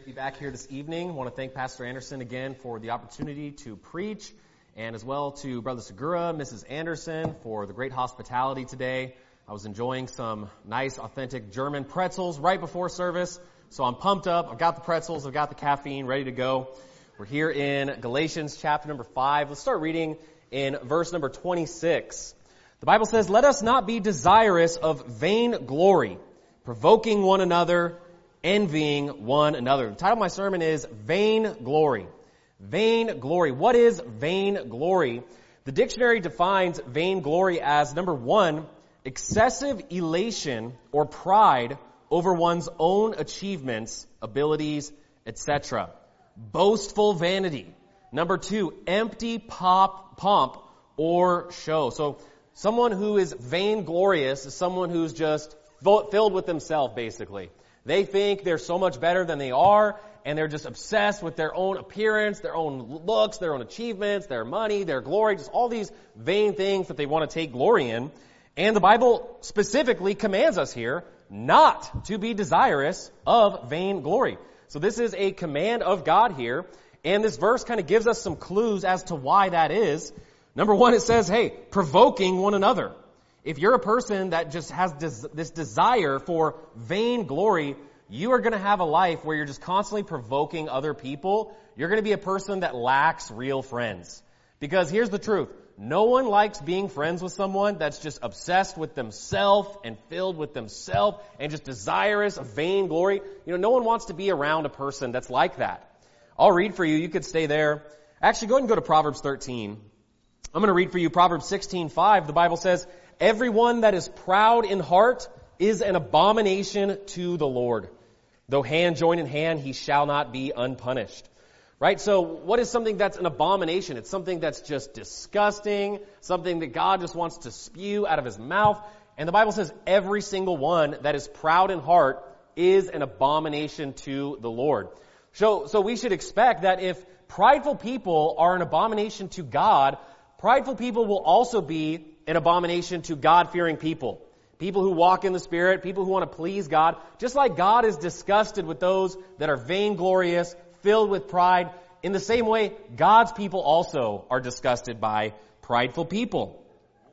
be back here this evening. I want to thank Pastor Anderson again for the opportunity to preach, and as well to Brother Segura, Mrs. Anderson, for the great hospitality today. I was enjoying some nice, authentic German pretzels right before service, so I'm pumped up. I've got the pretzels, I've got the caffeine, ready to go. We're here in Galatians chapter number 5. Let's start reading in verse number 26. The Bible says, "Let us not be desirous of vain glory, provoking one another, envying one another." The title of my sermon is Vain Glory. Vain glory. What is vain glory? The dictionary defines vain glory as, number one, excessive elation or pride over one's own achievements, abilities, etc. Boastful vanity. Number two, empty pomp or show. So someone who is vainglorious is someone who's just filled with themselves, basically. They think they're so much better than they are, and they're just obsessed with their own appearance, their own looks, their own achievements, their money, their glory, just all these vain things that they want to take glory in. And the Bible specifically commands us here not to be desirous of vain glory. So this is a command of God here, and this verse kind of gives us some clues as to why that is. Number one, it says, hey, provoking one another. If you're a person that just has this desire for vain glory, you are going to have a life where you're just constantly provoking other people. You're going to be a person that lacks real friends. Because here's the truth. No one likes being friends with someone that's just obsessed with themselves and filled with themselves and just desirous of vain glory. You know, no one wants to be around a person that's like that. I'll read for you. You could stay there. Actually, go ahead and go to Proverbs 13. I'm going to read for you Proverbs 16:5. The Bible says, "Everyone that is proud in heart is an abomination to the Lord. Though hand join in hand, he shall not be unpunished." Right? So what is something that's an abomination? It's something that's just disgusting, something that God just wants to spew out of his mouth. And the Bible says every single one that is proud in heart is an abomination to the Lord. So we should expect that if prideful people are an abomination to God, prideful people will also be an abomination to God-fearing people. People who walk in the Spirit, people who want to please God. Just like God is disgusted with those that are vainglorious, filled with pride, in the same way, God's people also are disgusted by prideful people.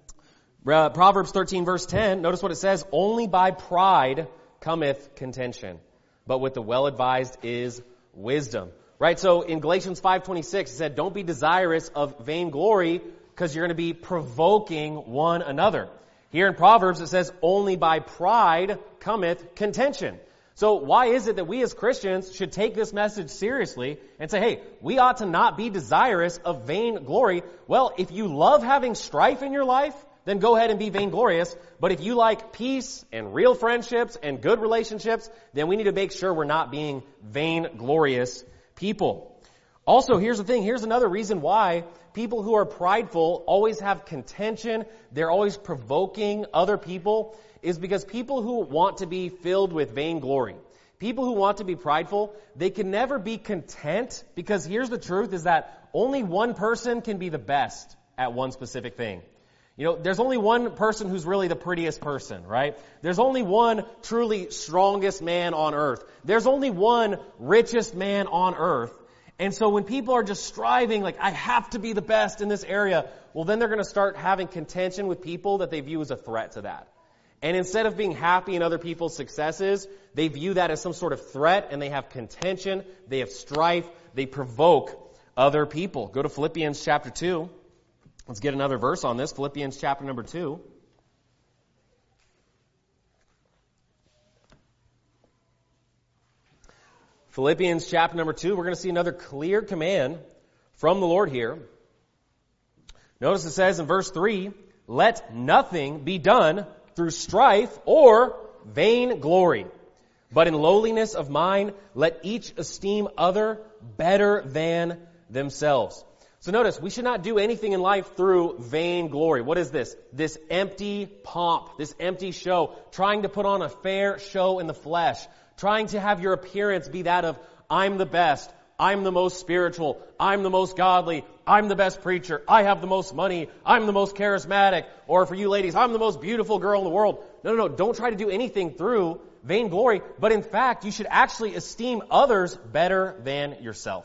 Proverbs 13 verse 10, notice what it says, "Only by pride cometh contention, but with the well-advised is wisdom." Right? So in Galatians 5:26, it said, don't be desirous of vainglory, because you're going to be provoking one another. Here in Proverbs, it says, only by pride cometh contention. So why is it that we as Christians should take this message seriously and say, hey, we ought to not be desirous of vain glory? Well, if you love having strife in your life, then go ahead and be vainglorious. But if you like peace and real friendships and good relationships, then we need to make sure we're not being vainglorious people. Also, here's the thing. Here's another reason why people who are prideful always have contention. They're always provoking other people, is because people who want to be filled with vainglory, people who want to be prideful, they can never be content, because here's the truth, is that only one person can be the best at one specific thing. You know, there's only one person who's really the prettiest person, right? There's only one truly strongest man on earth. There's only one richest man on earth. And so when people are just striving, like, I have to be the best in this area, well, then they're going to start having contention with people that they view as a threat to that. And instead of being happy in other people's successes, they view that as some sort of threat, and they have contention, they have strife, they provoke other people. Go to Philippians chapter 2. Let's get another verse on this. Philippians chapter number 2. Philippians chapter number 2, we're going to see another clear command from the Lord here. Notice it says in verse 3, "Let nothing be done through strife or vain glory, but in lowliness of mind, let each esteem other better than themselves." So notice, we should not do anything in life through vain glory. What is this? This empty pomp, this empty show, trying to put on a fair show in the flesh, trying to have your appearance be that of, I'm the best, I'm the most spiritual, I'm the most godly, I'm the best preacher, I have the most money, I'm the most charismatic, or for you ladies, I'm the most beautiful girl in the world. No, don't try to do anything through vainglory, but in fact, you should actually esteem others better than yourself.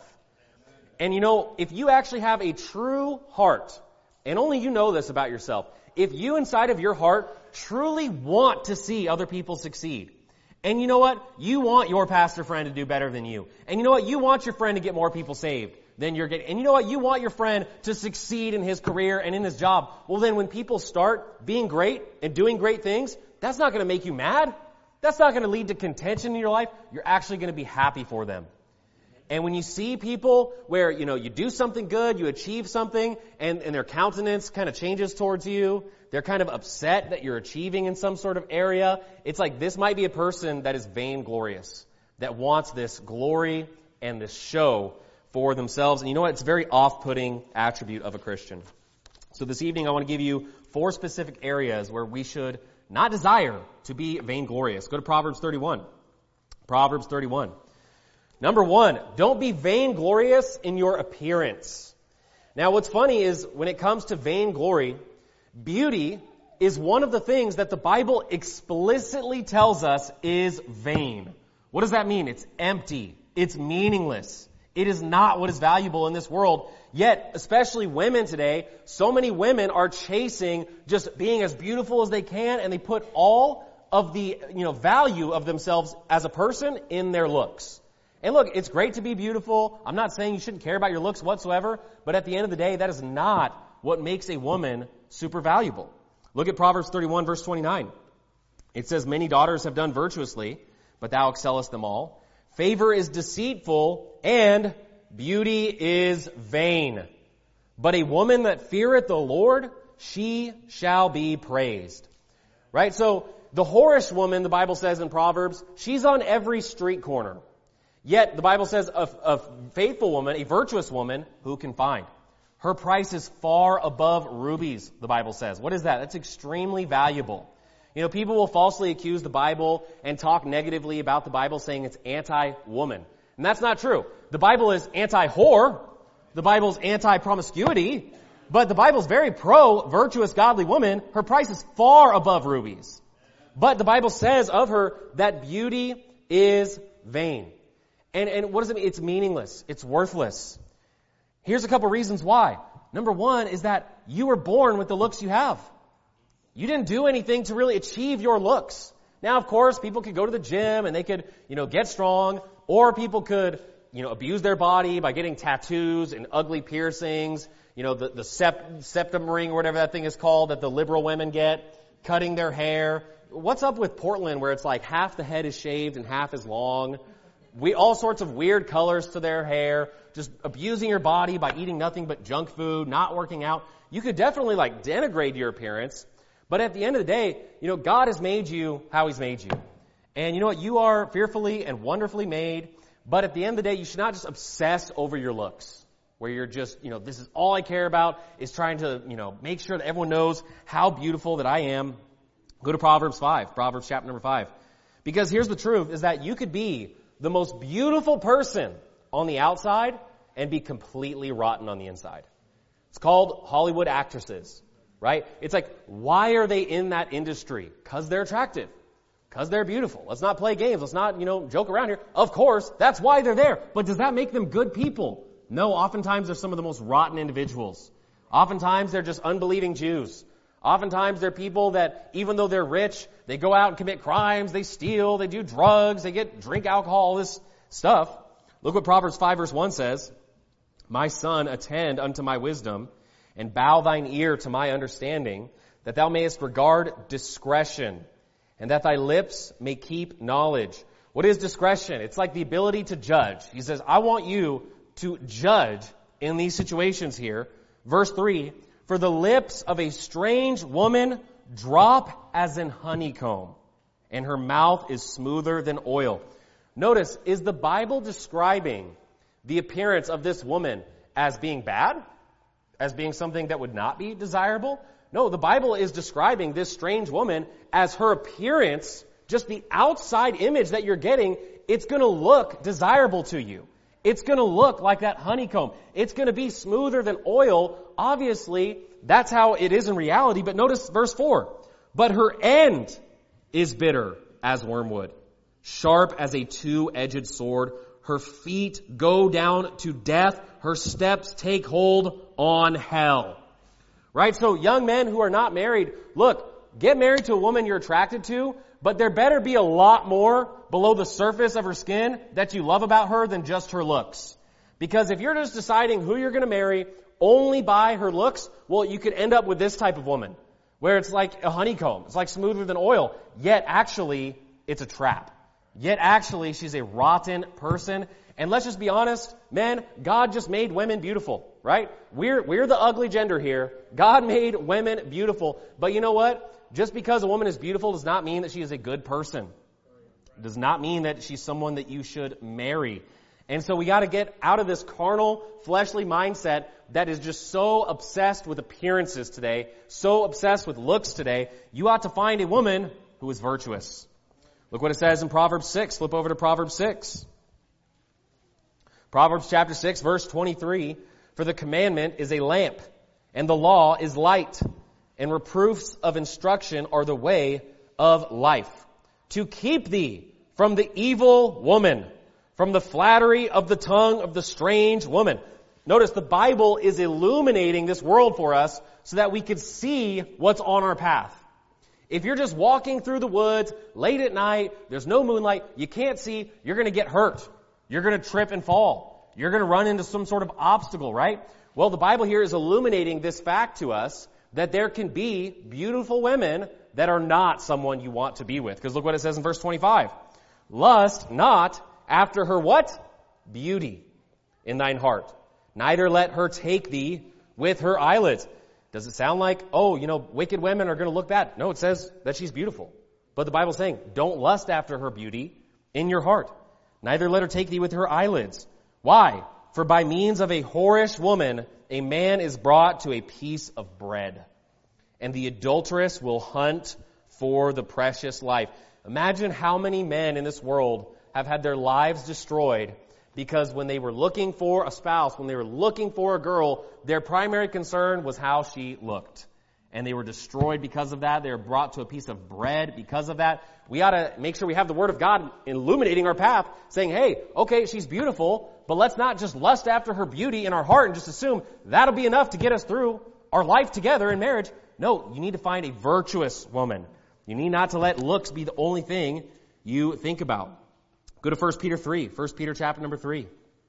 And if you actually have a true heart, and only you know this about yourself, if you inside of your heart truly want to see other people succeed, and you know what? You want your pastor friend to do better than you. And you know what? You want your friend to get more people saved than you're getting. And you know what? You want your friend to succeed in his career and in his job. Well, then when people start being great and doing great things, that's not going to make you mad. That's not going to lead to contention in your life. You're actually going to be happy for them. And when you see people where, you do something good, you achieve something, and their countenance kind of changes towards you, they're kind of upset that you're achieving in some sort of area, it's like this might be a person that is vainglorious, that wants this glory and this show for themselves. And you know what? It's a very off-putting attribute of a Christian. So this evening I want to give you 4 specific areas where we should not desire to be vainglorious. Go to Proverbs 31. Proverbs 31. Number 1, don't be vainglorious in your appearance. Now what's funny is when it comes to vainglory, beauty is one of the things that the Bible explicitly tells us is vain. What does that mean? It's empty. It's meaningless. It is not what is valuable in this world. Yet, especially women today, so many women are chasing just being as beautiful as they can, and they put all of the value of themselves as a person in their looks. And look, it's great to be beautiful. I'm not saying you shouldn't care about your looks whatsoever, but at the end of the day, that is not what makes a woman super valuable. Look at Proverbs 31, verse 29. It says, many daughters have done virtuously, but thou excellest them all. Favor is deceitful, and beauty is vain. But a woman that feareth the Lord, she shall be praised. Right? So, the whorish woman, the Bible says in Proverbs, she's on every street corner. Yet, the Bible says a faithful woman, a virtuous woman, who can find? Her price is far above rubies, the Bible says. What is that? That's extremely valuable. People will falsely accuse the Bible and talk negatively about the Bible, saying it's anti-woman. And that's not true. The Bible is anti-whore. The Bible is anti-promiscuity. But the Bible is very pro-virtuous, godly woman. Her price is far above rubies. But the Bible says of her that beauty is vain. And what does it mean? It's meaningless. It's worthless. Here's a couple reasons why. Number 1 is that you were born with the looks you have. You didn't do anything to really achieve your looks. Now, of course, people could go to the gym and they could, get strong, or people could, abuse their body by getting tattoos and ugly piercings, the septum ring or whatever that thing is called that the liberal women get, cutting their hair. What's up with Portland where it's like half the head is shaved and half is long? All sorts of weird colors to their hair, just abusing your body by eating nothing but junk food, not working out. You could definitely denigrate your appearance, but at the end of the day, God has made you how He's made you. And you know what? You are fearfully and wonderfully made, but at the end of the day, you should not just obsess over your looks, where you're just, this is all I care about is trying to, make sure that everyone knows how beautiful that I am. Go to Proverbs 5, Proverbs chapter number 5. Because here's the truth, is that you could be the most beautiful person on the outside and be completely rotten on the inside. It's called Hollywood actresses, right? It's like, why are they in that industry? Because they're attractive. Because they're beautiful. Let's not play games. Let's not, joke around here. Of course, that's why they're there. But does that make them good people? No, oftentimes they're some of the most rotten individuals. Oftentimes they're just unbelieving Jews. Oftentimes they're people that, even though they're rich, they go out and commit crimes, they steal, they do drugs, they drink alcohol, all this stuff. Look what Proverbs 5 verse 1 says. My son, attend unto my wisdom, and bow thine ear to my understanding, that thou mayest regard discretion, and that thy lips may keep knowledge. What is discretion? It's like the ability to judge. He says, I want you to judge in these situations here. Verse 3, for the lips of a strange woman drop as in honeycomb, and her mouth is smoother than oil. Notice, is the Bible describing the appearance of this woman as being bad? As being something that would not be desirable? No, the Bible is describing this strange woman as her appearance, just the outside image that you're getting, it's going to look desirable to you. It's going to look like that honeycomb. It's going to be smoother than oil. Obviously, that's how it is in reality. But notice verse 4. But her end is bitter as wormwood, sharp as a two-edged sword. Her feet go down to death. Her steps take hold on hell. Right? So young men who are not married, look, get married to a woman you're attracted to, but there better be a lot more below the surface of her skin that you love about her than just her looks. Because if you're just deciding who you're going to marry only by her looks, well, you could end up with this type of woman, where it's like a honeycomb. It's like smoother than oil. Yet actually, it's a trap. Yet actually, she's a rotten person. And let's just be honest, men, God just made women beautiful, right? We're the ugly gender here. God made women beautiful. But you know what? Just because a woman is beautiful does not mean that she is a good person. It does not mean that she's someone that you should marry. And so we got to get out of this carnal, fleshly mindset that is just so obsessed with appearances today, so obsessed with looks today. You ought to find a woman who is virtuous. Look what it says in Proverbs 6. Flip over to Proverbs 6. Proverbs chapter 6, verse 23. For the commandment is a lamp, and the law is light, and reproofs of instruction are the way of life. To keep thee from the evil woman, from the flattery of the tongue of the strange woman. Notice the Bible is illuminating this world for us so that we could see what's on our path. If you're just walking through the woods late at night, there's no moonlight, you can't see, you're going to get hurt. You're going to trip and fall. You're going to run into some sort of obstacle, right? Well, the Bible here is illuminating this fact to us that there can be beautiful women that are not someone you want to be with. Because look what it says in verse 25. Lust not after her what? Beauty in thine heart. Neither let her take thee with her eyelids. Does it sound like, wicked women are going to look bad? No, it says that she's beautiful. But the Bible's saying, don't lust after her beauty in your heart. Neither let her take thee with her eyelids. Why? For by means of a whorish woman, a man is brought to a piece of bread. And the adulteress will hunt for the precious life. Imagine how many men in this world have had their lives destroyed because when they were looking for a spouse, when they were looking for a girl, their primary concern was how she looked. And they were destroyed because of that. They were brought to a piece of bread because of that. We ought to make sure we have the Word of God illuminating our path, saying, hey, okay, she's beautiful, but let's not just lust after her beauty in our heart and just assume that'll be enough to get us through our life together in marriage. No, you need to find a virtuous woman. You need not to let looks be the only thing you think about. Go to 1 Peter 3, 1 Peter chapter number 3.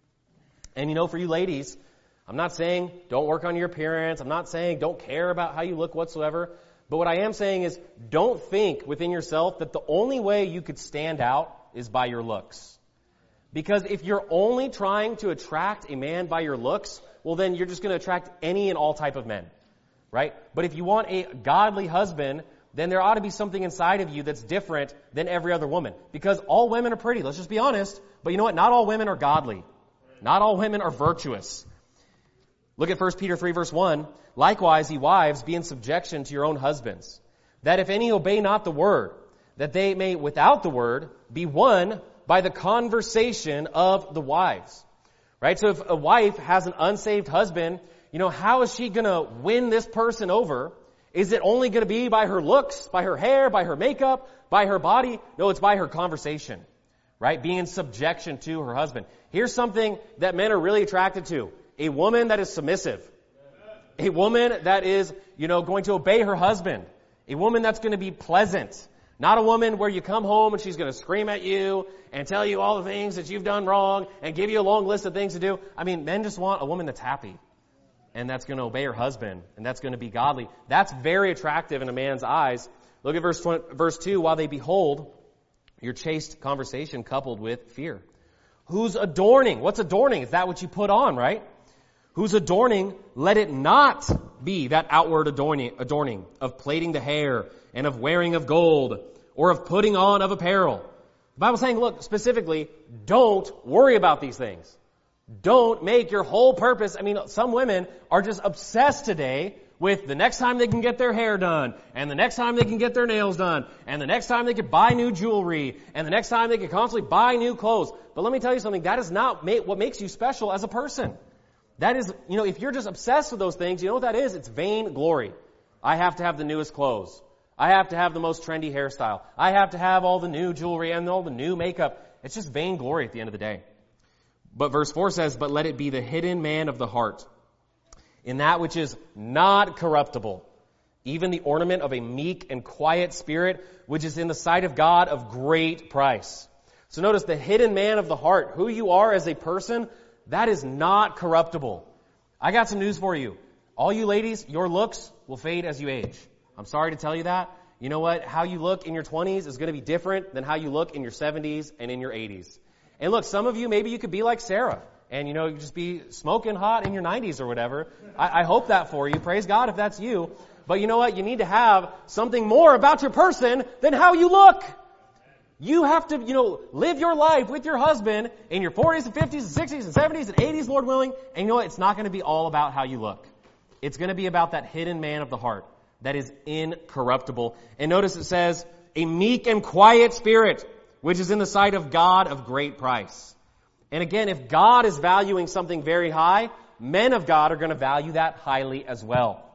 And for you ladies, I'm not saying don't work on your appearance. I'm not saying don't care about how you look whatsoever. But what I am saying is don't think within yourself that the only way you could stand out is by your looks. Because if you're only trying to attract a man by your looks, well then you're just going to attract any and all type of men. Right? But if you want a godly husband, then there ought to be something inside of you that's different than every other woman. Because all women are pretty, let's just be honest. But you know what? Not all women are godly. Not all women are virtuous. Look at 1 Peter 3 verse 1. Likewise, ye wives, be in subjection to your own husbands, that if any obey not the word, that they may without the word be won by the conversation of the wives. Right? So if a wife has an unsaved husband, how is she going to win this person over? Is it only going to be by her looks, by her hair, by her makeup, by her body? No, it's by her conversation, right? Being in subjection to her husband. Here's something that men are really attracted to. A woman that is submissive. A woman that is, going to obey her husband. A woman that's going to be pleasant. Not a woman where you come home and she's going to scream at you and tell you all the things that you've done wrong and give you a long list of things to do. Men just want a woman that's happy. And that's going to obey her husband, and that's going to be godly. That's very attractive in a man's eyes. Look at verse 2. While they behold your chaste conversation coupled with fear. Who's adorning? What's adorning? Is that what you put on, right? Who's adorning? Let it not be that outward adorning of plaiting the hair and of wearing of gold or of putting on of apparel. The Bible's saying, look, specifically, don't worry about these things. Don't make your whole purpose. Some women are just obsessed today with the next time they can get their hair done, and the next time they can get their nails done, and the next time they can buy new jewelry, and the next time they can constantly buy new clothes. But let me tell you something, that is not what makes you special as a person. That is, if you're just obsessed with those things, you know what that is? It's vain glory. I have to have the newest clothes. I have to have the most trendy hairstyle. I have to have all the new jewelry and all the new makeup. It's just vainglory at the end of the day. But verse 4 says, but let it be the hidden man of the heart, in that which is not corruptible, even the ornament of a meek and quiet spirit, which is in the sight of God of great price. So notice the hidden man of the heart, who you are as a person, that is not corruptible. I got some news for you. All you ladies, your looks will fade as you age. I'm sorry to tell you that. You know what? How you look in your 20s is going to be different than how you look in your 70s and in your 80s. And look, some of you, maybe you could be like Sarah and, you just be smoking hot in your 90s or whatever. I hope that for you. Praise God if that's you. But you know what? You need to have something more about your person than how you look. You have to, live your life with your husband in your 40s and 50s and 60s and 70s and 80s, Lord willing. And you know what? It's not going to be all about how you look. It's going to be about that hidden man of the heart that is incorruptible. And notice it says, a meek and quiet spirit, which is in the sight of God of great price. And again, if God is valuing something very high, men of God are going to value that highly as well.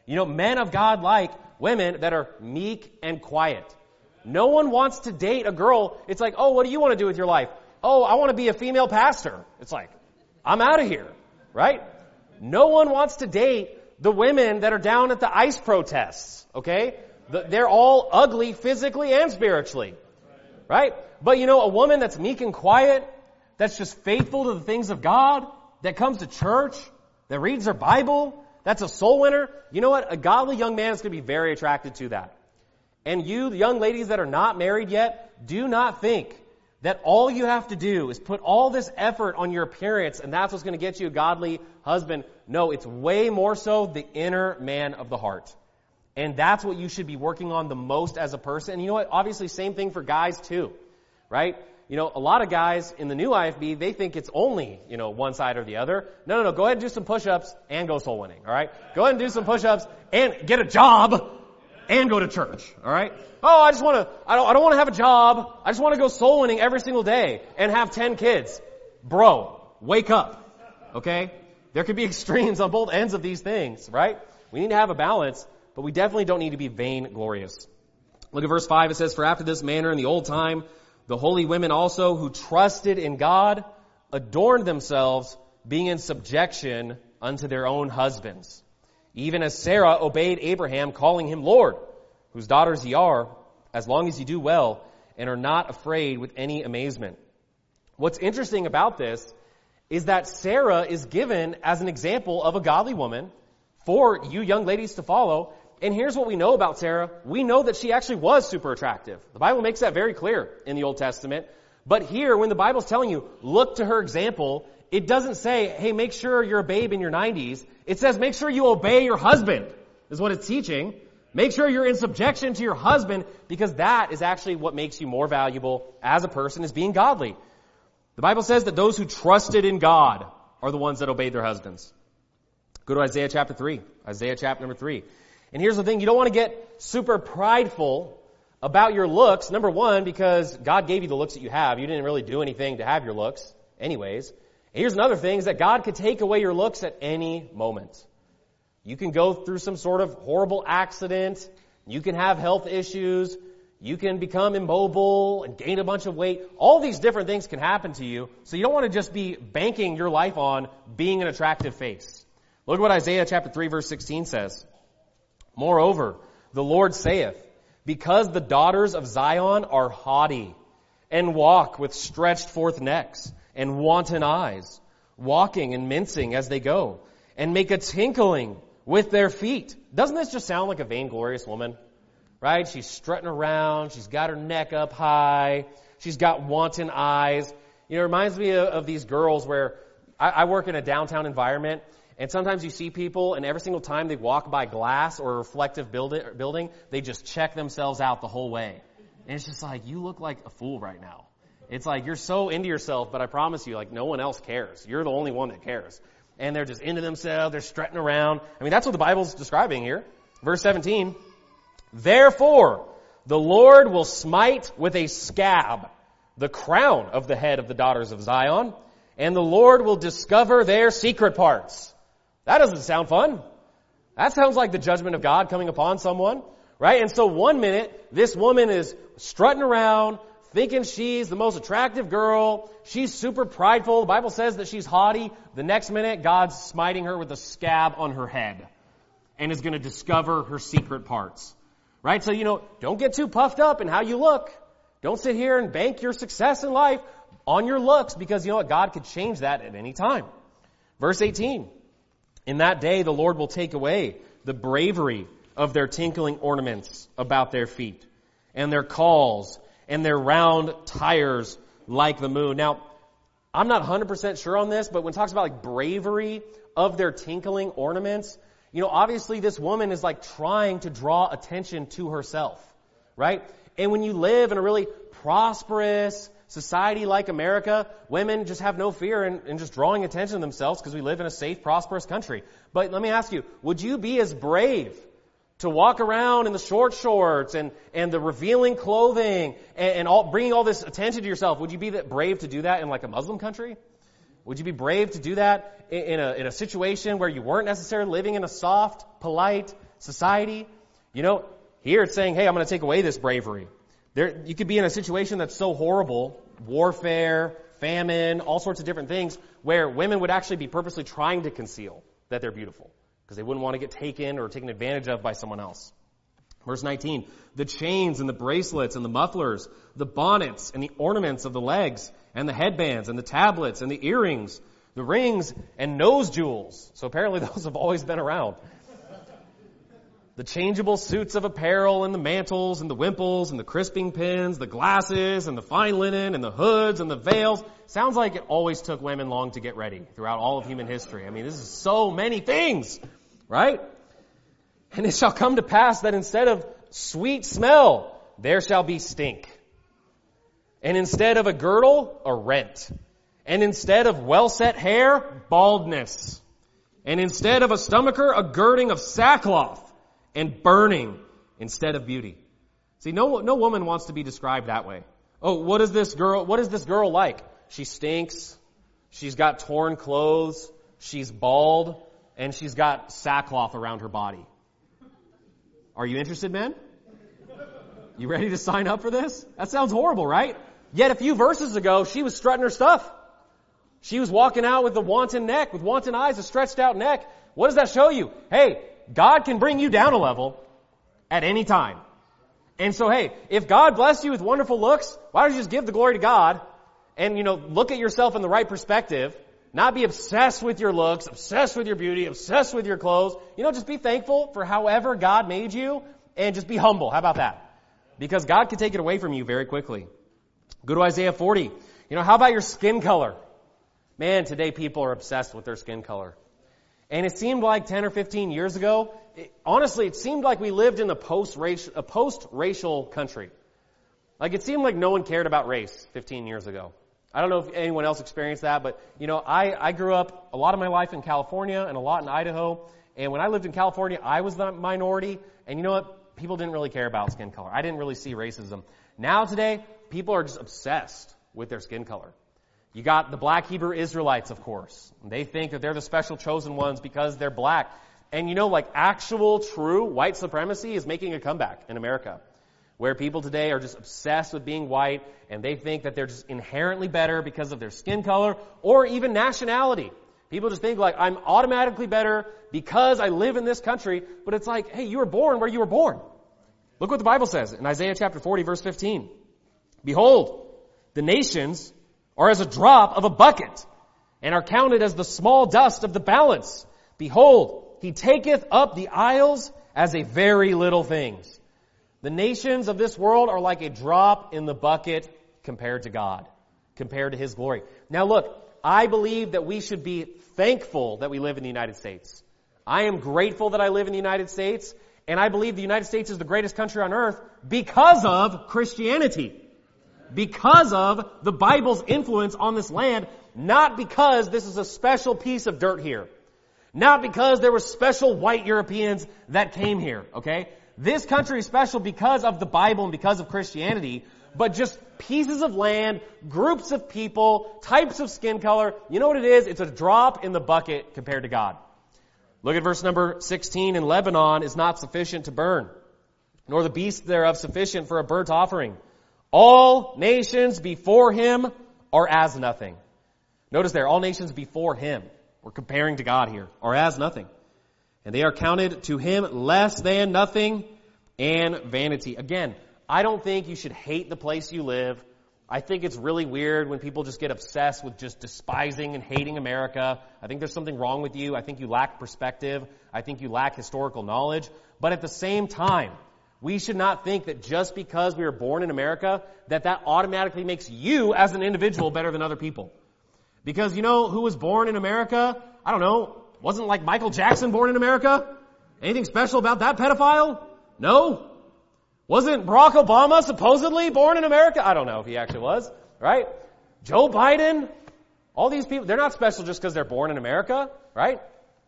Men of God like women that are meek and quiet. No one wants to date a girl. It's like, oh, what do you want to do with your life? Oh, I want to be a female pastor. It's like, I'm out of here, right? No one wants to date the women that are down at the ICE protests, okay? They're all ugly physically and spiritually, right? But a woman that's meek and quiet, that's just faithful to the things of God, that comes to church, that reads her Bible, that's a soul winner. You know what? A godly young man is going to be very attracted to that. And you, the young ladies that are not married yet, do not think that all you have to do is put all this effort on your appearance and that's what's going to get you a godly husband. No, it's way more so the inner man of the heart. And that's what you should be working on the most as a person. And you know what? Obviously, same thing for guys too, right? A lot of guys in the new IFB, they think it's only, one side or the other. No. Go ahead and do some push-ups and go soul winning, all right? Go ahead and do some push-ups and get a job and go to church, all right? Oh, I don't want to have a job. I just want to go soul winning every single day and have 10 kids. Bro, wake up, okay? There could be extremes on both ends of these things, right? We need to have a balance, but we definitely don't need to be vainglorious. Look at verse 5. It says, for after this manner in the old time, the holy women also who trusted in God adorned themselves, being in subjection unto their own husbands. Even as Sarah obeyed Abraham, calling him Lord, whose daughters ye are, as long as ye do well, and are not afraid with any amazement. What's interesting about this is that Sarah is given as an example of a godly woman for you young ladies to follow. And here's what we know about Sarah. We know that she actually was super attractive. The Bible makes that very clear in the Old Testament. But here, when the Bible's telling you, look to her example, it doesn't say, hey, make sure you're a babe in your 90s. It says, make sure you obey your husband, is what it's teaching. Make sure you're in subjection to your husband, because that is actually what makes you more valuable as a person, is being godly. The Bible says that those who trusted in God are the ones that obeyed their husbands. Go to Isaiah chapter 3. Isaiah chapter number 3. And here's the thing, you don't want to get super prideful about your looks. Number one, because God gave you the looks that you have. You didn't really do anything to have your looks anyways. And here's another thing, is that God could take away your looks at any moment. You can go through some sort of horrible accident. You can have health issues. You can become immobile and gain a bunch of weight. All these different things can happen to you. So you don't want to just be banking your life on being an attractive face. Look at what Isaiah chapter 3 verse 16 says. Moreover, the Lord saith, because the daughters of Zion are haughty, and walk with stretched forth necks, and wanton eyes, walking and mincing as they go, and make a tinkling with their feet. Doesn't this just sound like a vainglorious woman? Right? She's strutting around, she's got her neck up high, she's got wanton eyes. It reminds me of these girls where I work in a downtown environment, and sometimes you see people, and every single time they walk by glass or a reflective building, they just check themselves out the whole way. And it's just like, you look like a fool right now. It's like, you're so into yourself, but I promise you, no one else cares. You're the only one that cares. And they're just into themselves, they're strutting around. That's what the Bible's describing here. Verse 17, therefore, the Lord will smite with a scab the crown of the head of the daughters of Zion, and the Lord will discover their secret parts. That doesn't sound fun. That sounds like the judgment of God coming upon someone, right? And so one minute, this woman is strutting around, thinking she's the most attractive girl. She's super prideful. The Bible says that she's haughty. The next minute, God's smiting her with a scab on her head and is going to discover her secret parts, right? So, don't get too puffed up in how you look. Don't sit here and bank your success in life on your looks, because you know what? God could change that at any time. Verse 18, in that day the Lord will take away the bravery of their tinkling ornaments about their feet, and their cauls, and their round tires like the moon. Now, I'm not 100% sure on this, but when it talks about like bravery of their tinkling ornaments, obviously this woman is like trying to draw attention to herself, right? And when you live in a really prosperous society like America, women just have no fear in just drawing attention to themselves because we live in a safe, prosperous country. But let me ask you, would you be as brave to walk around in the short shorts and the revealing clothing and bringing all this attention to yourself? Would you be that brave to do that in like a Muslim country? Would you be brave to do that in a situation where you weren't necessarily living in a soft, polite society? Here it's saying, hey, I'm going to take away this bravery. You could be in a situation that's so horrible, warfare, famine, all sorts of different things, where women would actually be purposely trying to conceal that they're beautiful because they wouldn't want to get taken or taken advantage of by someone else. Verse 19, the chains and the bracelets and the mufflers, the bonnets and the ornaments of the legs and the headbands and the tablets and the earrings, the rings and nose jewels. So apparently those have always been around. The changeable suits of apparel and the mantles and the wimples and the crisping pins, the glasses and the fine linen and the hoods and the veils. Sounds like it always took women long to get ready throughout all of human history. I mean, this is so many things, right? And it shall come to pass that instead of sweet smell, there shall be stink. And instead of a girdle, a rent. And instead of well-set hair, baldness. And instead of a stomacher, a girding of sackcloth. And burning instead of beauty. See, no woman wants to be described that way. Oh, what is this girl like? She stinks. She's got torn clothes. She's bald. And she's got sackcloth around her body. Are you interested, men? You ready to sign up for this? That sounds horrible, right? Yet a few verses ago, she was strutting her stuff. She was walking out with a wanton neck, with wanton eyes, a stretched out neck. What does that show you? Hey, God can bring you down a level at any time. And so, hey, if God blessed you with wonderful looks, why don't you just give the glory to God and, look at yourself in the right perspective, not be obsessed with your looks, obsessed with your beauty, obsessed with your clothes. Just be thankful for however God made you and just be humble. How about that? Because God can take it away from you very quickly. Go to Isaiah 40. How about your skin color? Man, today people are obsessed with their skin color. And it seemed like 10 or 15 years ago, it seemed like we lived in a post-racial country. Like it seemed like no one cared about race 15 years ago. I don't know if anyone else experienced that, but I grew up a lot of my life in California and a lot in Idaho. And when I lived in California, I was the minority. And you know what? People didn't really care about skin color. I didn't really see racism. Now today, people are just obsessed with their skin color. You got the black Hebrew Israelites, of course. They think that they're the special chosen ones because they're black. And actual true white supremacy is making a comeback in America, where people today are just obsessed with being white and they think that they're just inherently better because of their skin color or even nationality. People just think I'm automatically better because I live in this country, but it's like, hey, you were born where you were born. Look what the Bible says in Isaiah chapter 40, verse 15. Behold, the nations are as a drop of a bucket, and are counted as the small dust of the balance. Behold, he taketh up the isles as a very little things. The nations of this world are like a drop in the bucket compared to God, compared to His glory. Now look, I believe that we should be thankful that we live in the United States. I am grateful that I live in the United States, and I believe the United States is the greatest country on earth because of Christianity. Because of the Bible's influence on this land, not because this is a special piece of dirt here. Not because there were special white Europeans that came here, okay? This country is special because of the Bible and because of Christianity, but just pieces of land, groups of people, types of skin color. You know what it is? It's a drop in the bucket compared to God. Look at verse number 16. In Lebanon is not sufficient to burn, nor the beasts thereof sufficient for a burnt offering. All nations before him are as nothing. Notice there, all nations before him, we're comparing to God here, are as nothing. And they are counted to him less than nothing and vanity. Again, I don't think you should hate the place you live. I think it's really weird when people just get obsessed with just despising and hating America. I think there's something wrong with you. I think you lack perspective. I think you lack historical knowledge. But at the same time, we should not think that just because we were born in America, that automatically makes you as an individual better than other people. Because you know who was born in America? I don't know. Wasn't like Michael Jackson born in America? Anything special about that pedophile? No. Wasn't Barack Obama supposedly born in America? I don't know if he actually was, right? Joe Biden, all these people, they're not special just because they're born in America, right?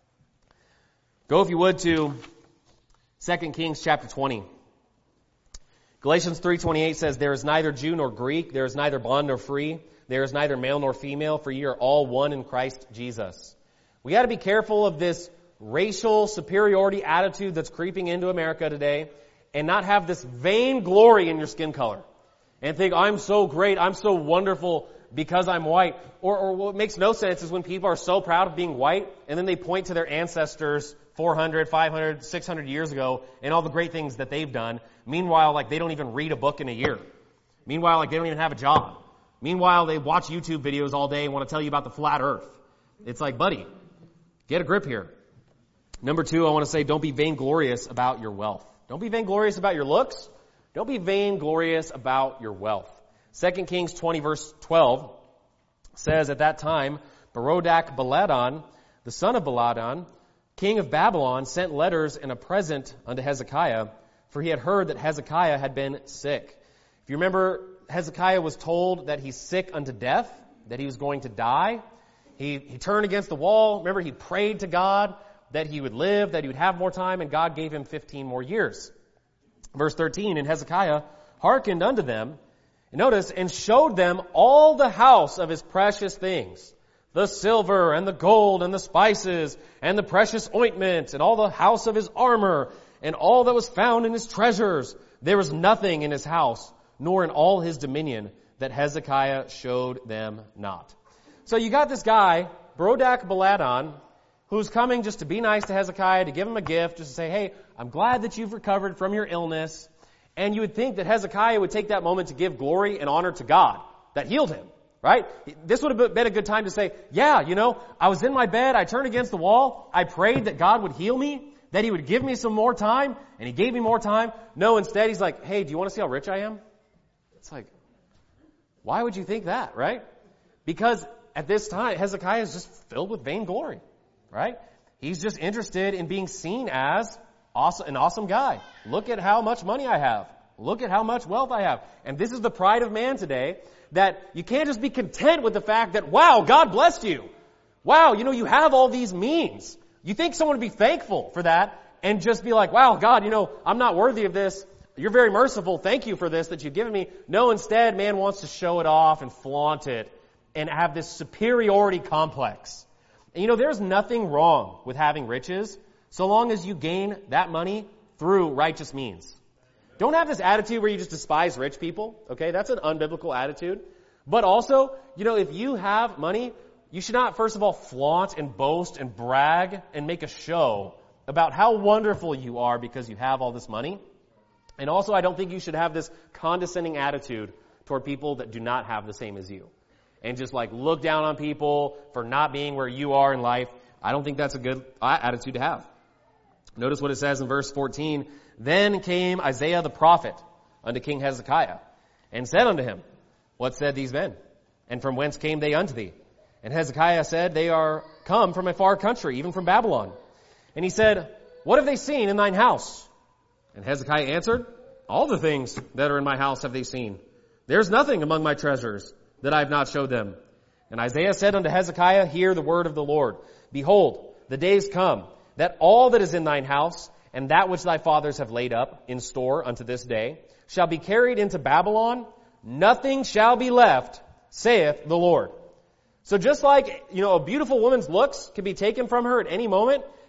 Go, if you would, to 2 Kings chapter 20. Galatians 3:28 says, there is neither Jew nor Greek, there is neither bond nor free, there is neither male nor female, for ye are all one in Christ Jesus. We got to be careful of this racial superiority attitude that's creeping into America today, and not have this vain glory in your skin color. And think, I'm so great, I'm so wonderful because I'm white. Or what makes no sense is when people are so proud of being white, and then they point to their ancestors 400, 500, 600 years ago, and all the great things that they've done. Meanwhile, like, they don't even read a book in a year. Meanwhile, like, they don't even have a job. Meanwhile, they watch YouTube videos all day and want to tell you about the flat earth. It's like, buddy, get a grip here. Number 2, I want to say, don't be vainglorious about your wealth. Don't be vainglorious about your looks. Don't be vainglorious about your wealth. 2 Kings 20 verse 12 says, at that time, Berodach Baladan, the son of Baladan, king of Babylon, sent letters and a present unto Hezekiah, for he had heard that Hezekiah had been sick. If you remember, Hezekiah was told that he's sick unto death, that he was going to die. He turned against the wall. Remember, he prayed to God that he would live, that he would have more time, and God gave him 15 more years. Verse 13, and Hezekiah hearkened unto them, and notice, and showed them all the house of his precious things, the silver and the gold and the spices and the precious ointment and all the house of his armor and all that was found in his treasures. There was nothing in his house, nor in all his dominion, that Hezekiah showed them not. So you got this guy, Berodach Baladan, who's coming just to be nice to Hezekiah, to give him a gift, just to say, hey, I'm glad that you've recovered from your illness. And you would think that Hezekiah would take that moment to give glory and honor to God that healed him, right? This would have been a good time to say, yeah, you know, I was in my bed, I turned against the wall, I prayed that God would heal me, that he would give me some more time, and he gave me more time. No, instead he's like, hey, do you want to see how rich I am? It's like, why would you think that, right? Because at this time, Hezekiah is just filled with vainglory. Right? He's just interested in being seen as an awesome guy. Look at how much money I have. Look at how much wealth I have. And this is the pride of man today, that you can't just be content with the fact that, wow, God blessed you. Wow, you know, you have all these means. You think someone would be thankful for that and just be like, wow, God, you know, I'm not worthy of this. You're very merciful. Thank you for this that you've given me. No, instead, man wants to show it off and flaunt it and have this superiority complex. And you know, there's nothing wrong with having riches so long as you gain that money through righteous means. Don't have this attitude where you just despise rich people, okay? That's an unbiblical attitude. But also, you know, if you have money, you should not, first of all, flaunt and boast and brag and make a show about how wonderful you are because you have all this money. And also, I don't think you should have this condescending attitude toward people that do not have the same as you. And just like look down on people for not being where you are in life. I don't think that's a good attitude to have. Notice what it says in verse 14. Then came Isaiah the prophet unto King Hezekiah, and said unto him, what said these men? And from whence came they unto thee? And Hezekiah said, they are come from a far country, even from Babylon. And he said, what have they seen in thine house? And Hezekiah answered, all the things that are in my house have they seen. There's nothing among my treasures that I have not showed them. And Isaiah said unto Hezekiah, hear the word of the Lord. Behold, the days come, that all that is in thine house, and that which thy fathers have laid up in store unto this day, shall be carried into Babylon. Nothing shall be left, saith the Lord. So just like, you know, a beautiful woman's looks can be taken from her at any moment,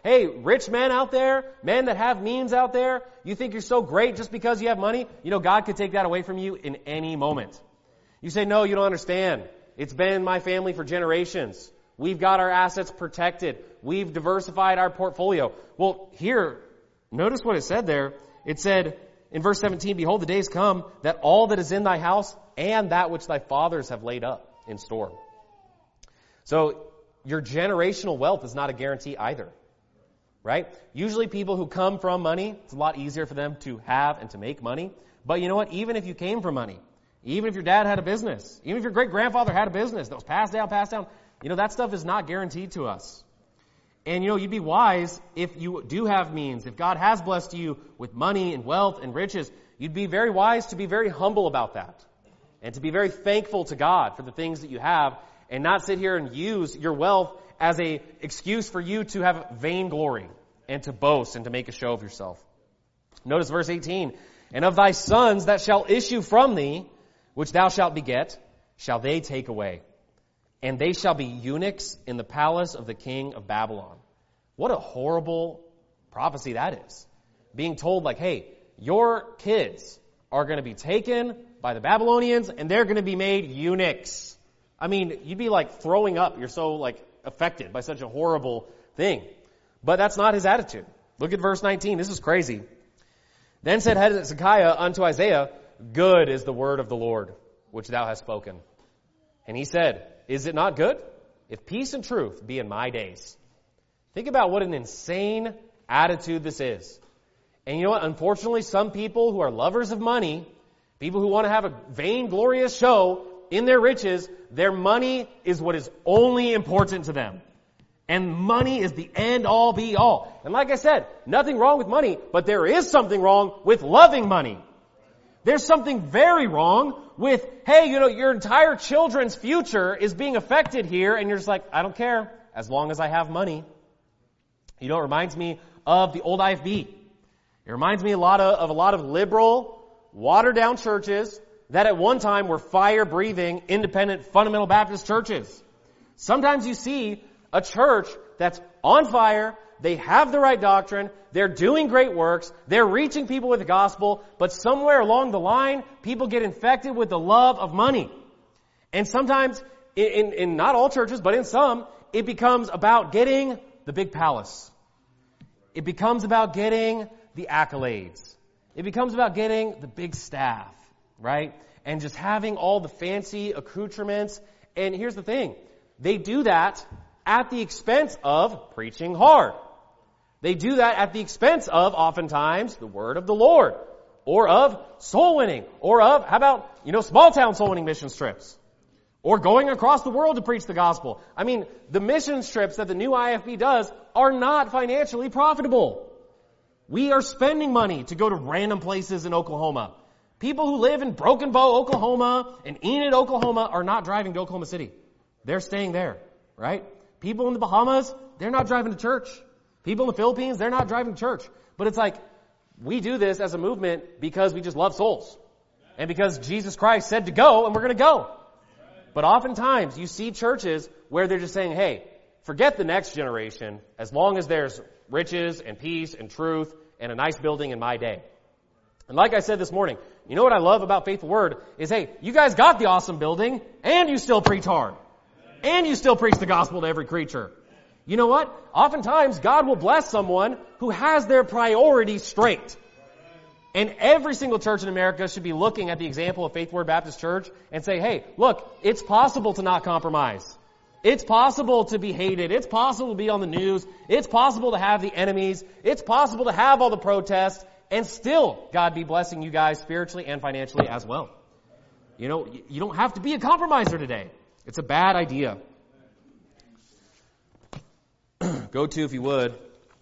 Hey, rich men out there, men that have means out there, you think you're so great just because you have money? You know, God could take that away from you in any moment. You say, no, you don't understand. It's been in my family for generations. We've got our assets protected. We've diversified our portfolio. Well, here, notice what it said there. It said in verse 17, behold, the days come that all that is in thy house and that which thy fathers have laid up in store. So your generational wealth is not a guarantee either, right? Usually people who come from money, it's a lot easier for them to have and to make money. But you know what? Even if you came from money, even if your dad had a business, even if your great-grandfather had a business that was passed down, you know, that stuff is not guaranteed to us. And, you know, you'd be wise if you do have means. If God has blessed you with money and wealth and riches, you'd be very wise to be very humble about that. And to be very thankful to God for the things that you have and not sit here and use your wealth as an excuse for you to have vainglory and to boast and to make a show of yourself. Notice verse 18. And of thy sons that shall issue from thee, which thou shalt beget, shall they take away. And they shall be eunuchs in the palace of the king of Babylon. What a horrible prophecy that is. Being told like, hey, your kids are going to be taken by the Babylonians and they're going to be made eunuchs. I mean, you'd be like throwing up. You're so like affected by such a horrible thing. But that's not his attitude. Look at verse 19. This is crazy. Then said Hezekiah unto Isaiah, good is the word of the Lord, which thou hast spoken. And he said, is it not good? If peace and truth be in my days. Think about what an insane attitude this is. And you know what? Unfortunately, some people who are lovers of money, people who want to have a vainglorious show in their riches, their money is what is only important to them. And money is the end all be all. And like I said, nothing wrong with money, but there is something wrong with loving money. There's something very wrong with, hey, you know, your entire children's future is being affected here, and you're just like, I don't care, as long as I have money. You know, it reminds me of the old IFB. It reminds me a lot of liberal, watered-down churches that at one time were fire-breathing, independent, fundamental Baptist churches. Sometimes you see a church that's on fire, they have the right doctrine, they're doing great works, they're reaching people with the gospel, but somewhere along the line, people get infected with the love of money. And sometimes, in not all churches, but in some, it becomes about getting the big palace. It becomes about getting the accolades. It becomes about getting the big staff, right? And just having all the fancy accoutrements. And here's the thing. They do that at the expense of preaching hard. They do that at the expense of, oftentimes, the word of the Lord. Or of soul winning. Or of, how about, you know, small town soul winning mission trips. Or going across the world to preach the gospel. I mean, the mission trips that the new IFB does are not financially profitable. We are spending money to go to random places in Oklahoma. People who live in Broken Bow, Oklahoma, and Enid, Oklahoma, are not driving to Oklahoma City. They're staying there, right? People in the Bahamas, they're not driving to church. People in the Philippines, they're not driving to church. But it's like, we do this as a movement because we just love souls. And because Jesus Christ said to go, and we're going to go. But oftentimes, you see churches where they're just saying, hey, forget the next generation as long as there's riches and peace and truth and a nice building in my day. And like I said this morning, you know what I love about Faithful Word is, hey, you guys got the awesome building and you still preach hard. And you still preach the gospel to every creature. You know what? Oftentimes, God will bless someone who has their priorities straight. And every single church in America should be looking at the example of Faithful Word Baptist Church and say, hey, look, it's possible to not compromise. It's possible to be hated. It's possible to be on the news. It's possible to have the enemies. It's possible to have all the protests and still God be blessing you guys spiritually and financially as well. You know, you don't have to be a compromiser today. It's a bad idea. Go to, if you would,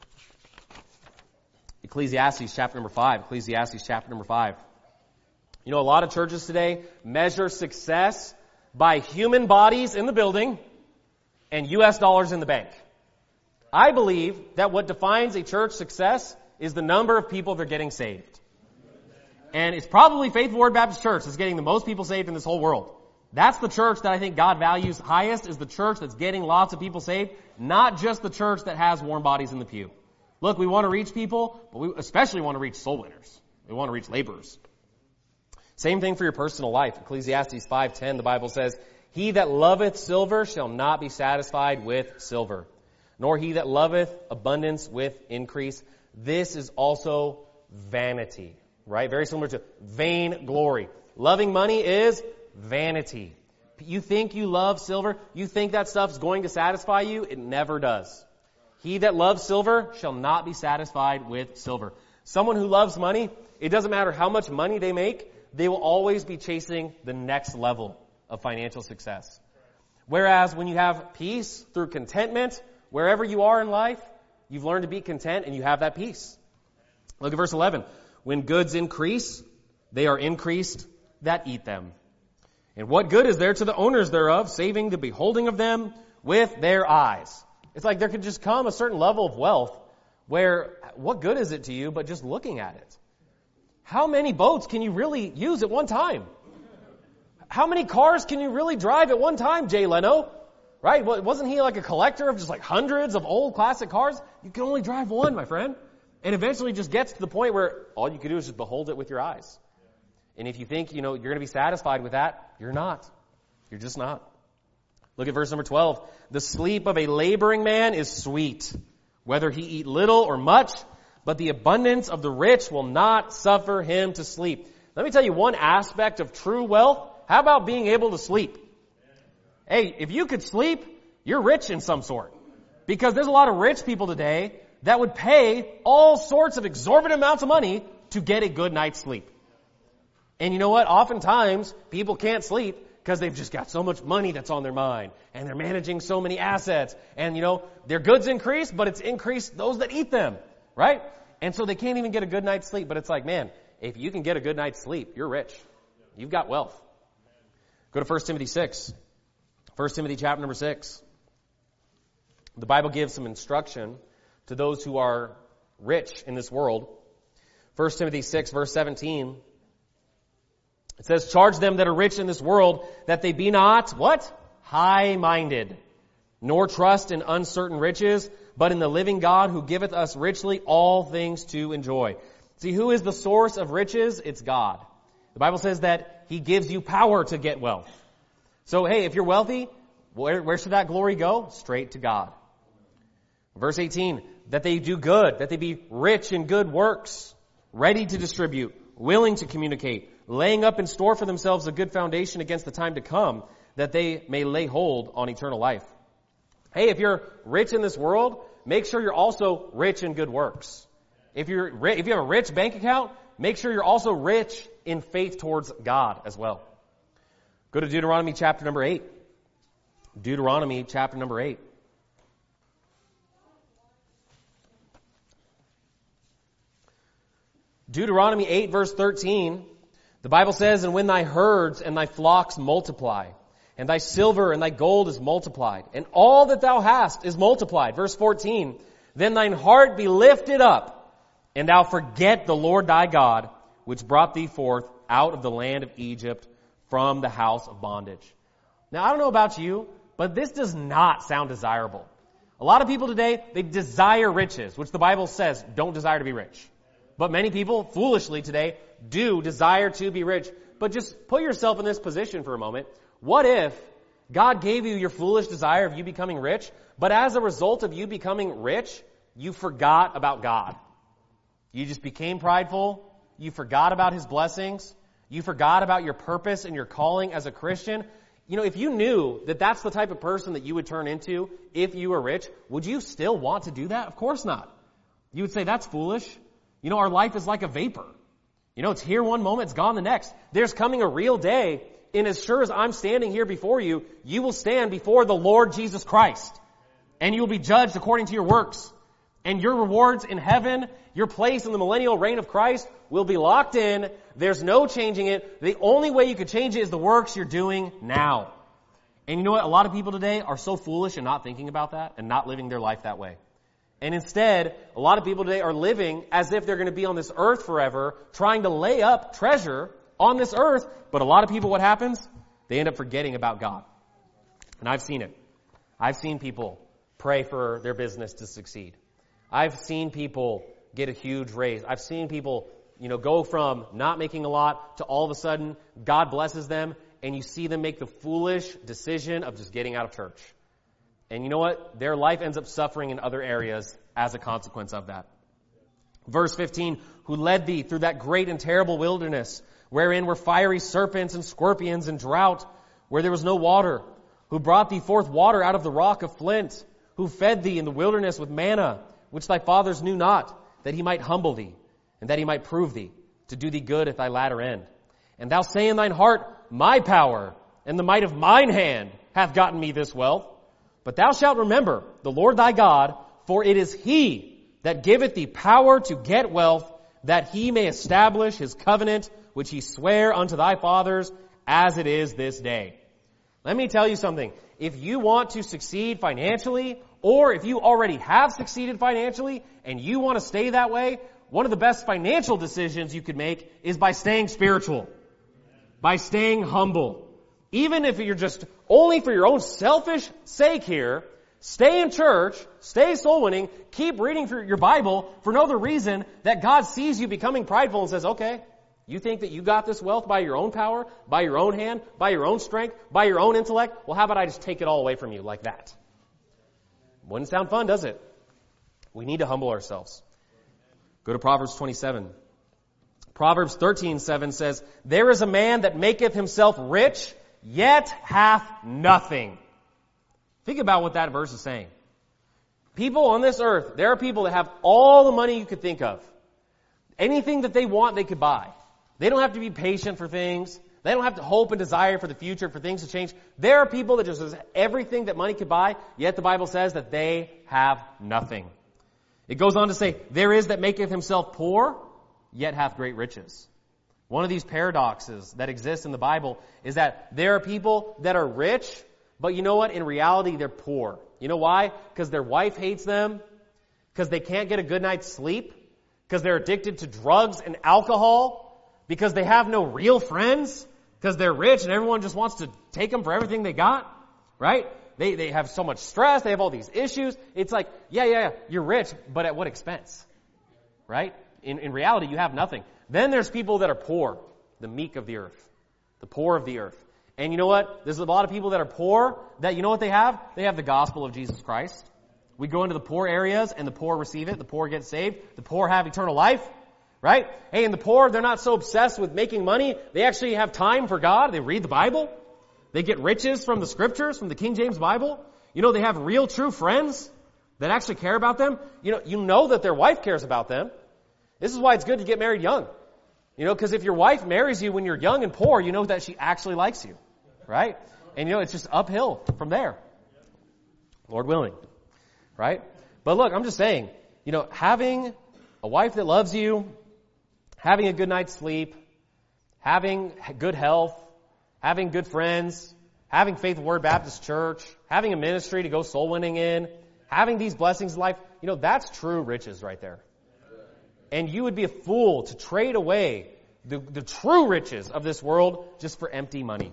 Ecclesiastes chapter number 5. Ecclesiastes chapter number 5. You know, a lot of churches today measure success by human bodies in the building and U.S. dollars in the bank. I believe that what defines a church success is the number of people that are getting saved. And it's probably Faithful Word Baptist Church that's getting the most people saved in this whole world. That's the church that I think God values highest, is the church that's getting lots of people saved, not just the church that has warm bodies in the pew. Look, we want to reach people, but we especially want to reach soul winners. We want to reach laborers. Same thing for your personal life. Ecclesiastes 5:10, the Bible says, "He that loveth silver shall not be satisfied with silver, nor he that loveth abundance with increase. This is also vanity." Right? Very similar to vain glory. Loving money is vanity. You think you love silver? You think that stuff's going to satisfy you? It never does. He that loves silver shall not be satisfied with silver. Someone who loves money, it doesn't matter how much money they make, they will always be chasing the next level of financial success. Whereas when you have peace through contentment, wherever you are in life, you've learned to be content and you have that peace. Look at verse 11. "When goods increase, they are increased that eat them. And what good is there to the owners thereof, saving the beholding of them with their eyes?" It's like there could just come a certain level of wealth where what good is it to you but just looking at it? How many boats can you really use at one time? How many cars can you really drive at one time, Jay Leno? Right? Wasn't he like a collector of just like hundreds of old classic cars? You can only drive one, my friend. And eventually just gets to the point where all you can do is just behold it with your eyes. And if you think, you're going to be satisfied with that, you're not. You're just not. Look at verse number 12. "The sleep of a laboring man is sweet, whether he eat little or much, but the abundance of the rich will not suffer him to sleep." Let me tell you one aspect of true wealth. How about being able to sleep? Hey, if you could sleep, you're rich in some sort. Because there's a lot of rich people today that would pay all sorts of exorbitant amounts of money to get a good night's sleep. And you know what? Oftentimes, people can't sleep because they've just got so much money that's on their mind. And they're managing so many assets. And, their goods increase, but it's increased those that eat them. Right? And so they can't even get a good night's sleep. But it's like, man, if you can get a good night's sleep, you're rich. You've got wealth. Go to 1 Timothy 6. 1 Timothy chapter number 6. The Bible gives some instruction to those who are rich in this world. 1 Timothy 6, verse 17. It says, "Charge them that are rich in this world, that they be not," what? "High-minded, nor trust in uncertain riches, but in the living God who giveth us richly all things to enjoy." See, who is the source of riches? It's God. The Bible says that He gives you power to get wealth. So, hey, if you're wealthy, where should that glory go? Straight to God. Verse 18, "That they do good, that they be rich in good works, ready to distribute, willing to communicate, laying up in store for themselves a good foundation against the time to come, that they may lay hold on eternal life." Hey, if you're rich in this world, make sure you're also rich in good works. If you have a rich bank account, make sure you're also rich in faith towards God as well. Go to Deuteronomy chapter number 8. Deuteronomy chapter number 8. Deuteronomy 8 verse 13, the Bible says, "And when thy herds and thy flocks multiply, and thy silver and thy gold is multiplied, and all that thou hast is multiplied." Verse 14, "Then thine heart be lifted up, and thou forget the Lord thy God, which brought thee forth out of the land of Egypt from the house of bondage." Now, I don't know about you, but this does not sound desirable. A lot of people today, they desire riches, which the Bible says don't desire to be rich. But many people, foolishly today, do desire to be rich. But just put yourself in this position for a moment. What if God gave you your foolish desire of you becoming rich, but as a result of you becoming rich, you forgot about God? You just became prideful. You forgot about His blessings. You forgot about your purpose and your calling as a Christian. If you knew that that's the type of person that you would turn into if you were rich, would you still want to do that? Of course not. You would say, that's foolish. Our life is like a vapor. It's here one moment, it's gone the next. There's coming a real day, and as sure as I'm standing here before you, you will stand before the Lord Jesus Christ. And you will be judged according to your works. And your rewards in heaven, your place in the millennial reign of Christ, will be locked in. There's no changing it. The only way you could change it is the works you're doing now. And you know what? A lot of people today are so foolish and not thinking about that and not living their life that way. And instead, a lot of people today are living as if they're going to be on this earth forever, trying to lay up treasure on this earth. But a lot of people, what happens? they end up forgetting about God. And I've seen it. I've seen people pray for their business to succeed. I've seen people get a huge raise. I've seen people, go from not making a lot to all of a sudden God blesses them and you see them make the foolish decision of just getting out of church. And you know what? Their life ends up suffering in other areas as a consequence of that. Verse 15, who led thee through that great and terrible wilderness, wherein were fiery serpents and scorpions and drought, where there was no water, who brought thee forth water out of the rock of flint, who fed thee in the wilderness with manna, which thy fathers knew not, that he might humble thee, and that he might prove thee, to do thee good at thy latter end. And thou say in thine heart, my power and the might of mine hand hath gotten me this wealth. But thou shalt remember the Lord thy God, for it is he that giveth thee power to get wealth, that he may establish his covenant, which he sware unto thy fathers, as it is this day. Let me tell you something. If you want to succeed financially, or if you already have succeeded financially, and you want to stay that way, one of the best financial decisions you could make is by staying spiritual, by staying humble. Even if you're just only for your own selfish sake here, stay in church, stay soul winning, keep reading through your Bible for no other reason that God sees you becoming prideful and says, okay, you think that you got this wealth by your own power, by your own hand, by your own strength, by your own intellect? Well, how about I just take it all away from you like that? Wouldn't sound fun, does it? We need to humble ourselves. Go to Proverbs 27. Proverbs 13:7 says, there is a man that maketh himself rich, yet hath nothing. Think about what that verse is saying. People on this earth, there are people that have all the money you could think of. Anything that they want, they could buy. They don't have to be patient for things. They don't have to hope and desire for the future, for things to change. There are people that just have everything that money could buy, yet the Bible says that they have nothing. It goes on to say, there is that maketh himself poor, yet hath great riches. One of these paradoxes that exist in the Bible is that there are people that are rich, but you know what? In reality, they're poor. You know why? Because their wife hates them, because they can't get a good night's sleep, because they're addicted to drugs and alcohol, because they have no real friends, because they're rich and everyone just wants to take them for everything they got, right? They have so much stress, they have all these issues. It's like, yeah, you're rich, but at what expense? Right? In reality, you have nothing. Then there's people that are poor, the meek of the earth, the poor of the earth. And you know what? There's a lot of people that are poor that, you know what they have? They have the gospel of Jesus Christ. We go into the poor areas and the poor receive it. The poor get saved. The poor have eternal life. Right? Hey, and the poor, they're not so obsessed with making money. They actually have time for God. They read the Bible. They get riches from the scriptures, from the King James Bible. You know, they have real, true friends that actually care about them. You know that their wife cares about them. This is why it's good to get married young. Because if your wife marries you when you're young and poor, you know that she actually likes you. Right? And it's just uphill from there. Lord willing. Right? But look, I'm just saying, having a wife that loves you, having a good night's sleep, having good health, having good friends, having Faith Word Baptist Church, having a ministry to go soul winning in, having these blessings in life, that's true riches right there. And you would be a fool to trade away the true riches of this world just for empty money.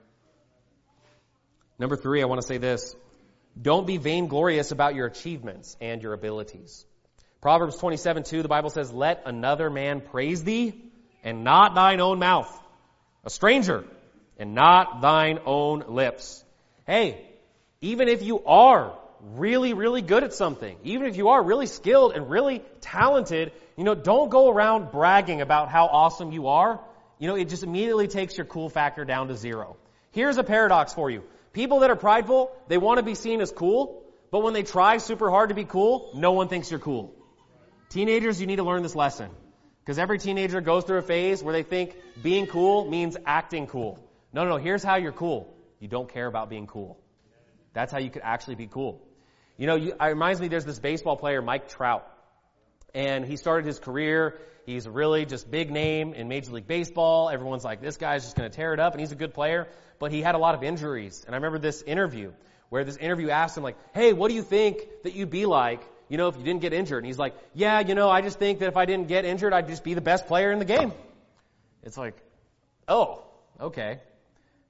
Number 3, I want to say this. Don't be vainglorious about your achievements and your abilities. Proverbs 27:2, the Bible says, let another man praise thee, and not thine own mouth. A stranger, and not thine own lips. Hey, even if you are really, really good at something, even if you are really skilled and really talented, don't go around bragging about how awesome you are. It just immediately takes your cool factor down to 0. Here's a paradox for you. People that are prideful, they want to be seen as cool, but when they try super hard to be cool, no one thinks you're cool. Teenagers, you need to learn this lesson. Because every teenager goes through a phase where they think being cool means acting cool. No, here's how you're cool. You don't care about being cool. That's how you could actually be cool. It reminds me, there's this baseball player, Mike Trout. And he started his career. He's a really just big name in Major League Baseball. Everyone's like, this guy's just going to tear it up, and he's a good player. But he had a lot of injuries. And I remember this interview where this interview asked him, like, hey, what do you think that you'd be like, if you didn't get injured? And he's like, yeah, I just think that if I didn't get injured, I'd just be the best player in the game. It's like, oh, okay.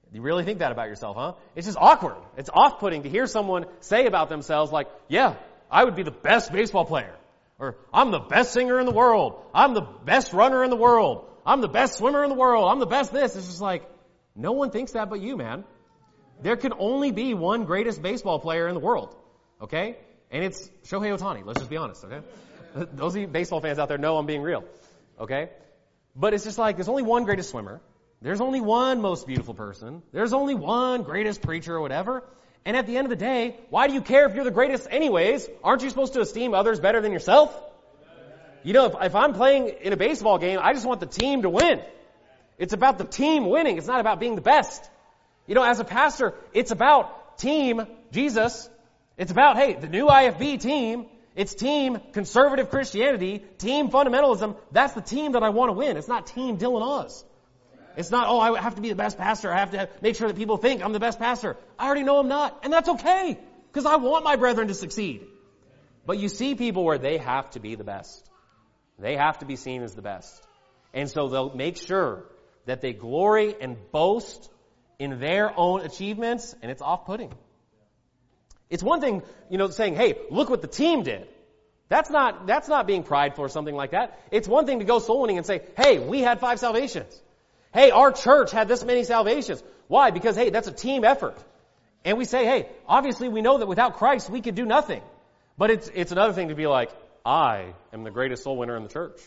You really think that about yourself, huh? It's just awkward. It's off-putting to hear someone say about themselves like, yeah, I would be the best baseball player. Or, I'm the best singer in the world. I'm the best runner in the world. I'm the best swimmer in the world. I'm the best this. It's just like, no one thinks that but you, man. There can only be one greatest baseball player in the world. Okay? And it's Shohei Ohtani. Let's just be honest, okay? Those of you baseball fans out there know I'm being real. Okay? But it's just like, there's only one greatest swimmer. There's only one most beautiful person. There's only one greatest preacher or whatever. And at the end of the day, why do you care if you're the greatest anyways? Aren't you supposed to esteem others better than yourself? You know, if I'm playing in a baseball game, I just want the team to win. It's about the team winning. It's not about being the best. You know, as a pastor, it's about team Jesus. It's about, hey, the new IFB team. It's team conservative Christianity, team fundamentalism. That's the team that I want to win. It's not team Dylan Oz. It's not, oh, I have to be the best pastor. I have to make sure that people think I'm the best pastor. I already know I'm not. And that's okay. Because I want my brethren to succeed. But you see people where they have to be the best. They have to be seen as the best. And so they'll make sure that they glory and boast in their own achievements, and it's off-putting. It's one thing, you know, saying, hey, look what the team did. That's not being prideful or something like that. It's one thing to go soul winning and say, hey, we had 5 salvations. Hey, our church had this many salvations. Why? Because, hey, that's a team effort. And we say, hey, obviously we know that without Christ we could do nothing. But it's another thing to be like, I am the greatest soul winner in the church.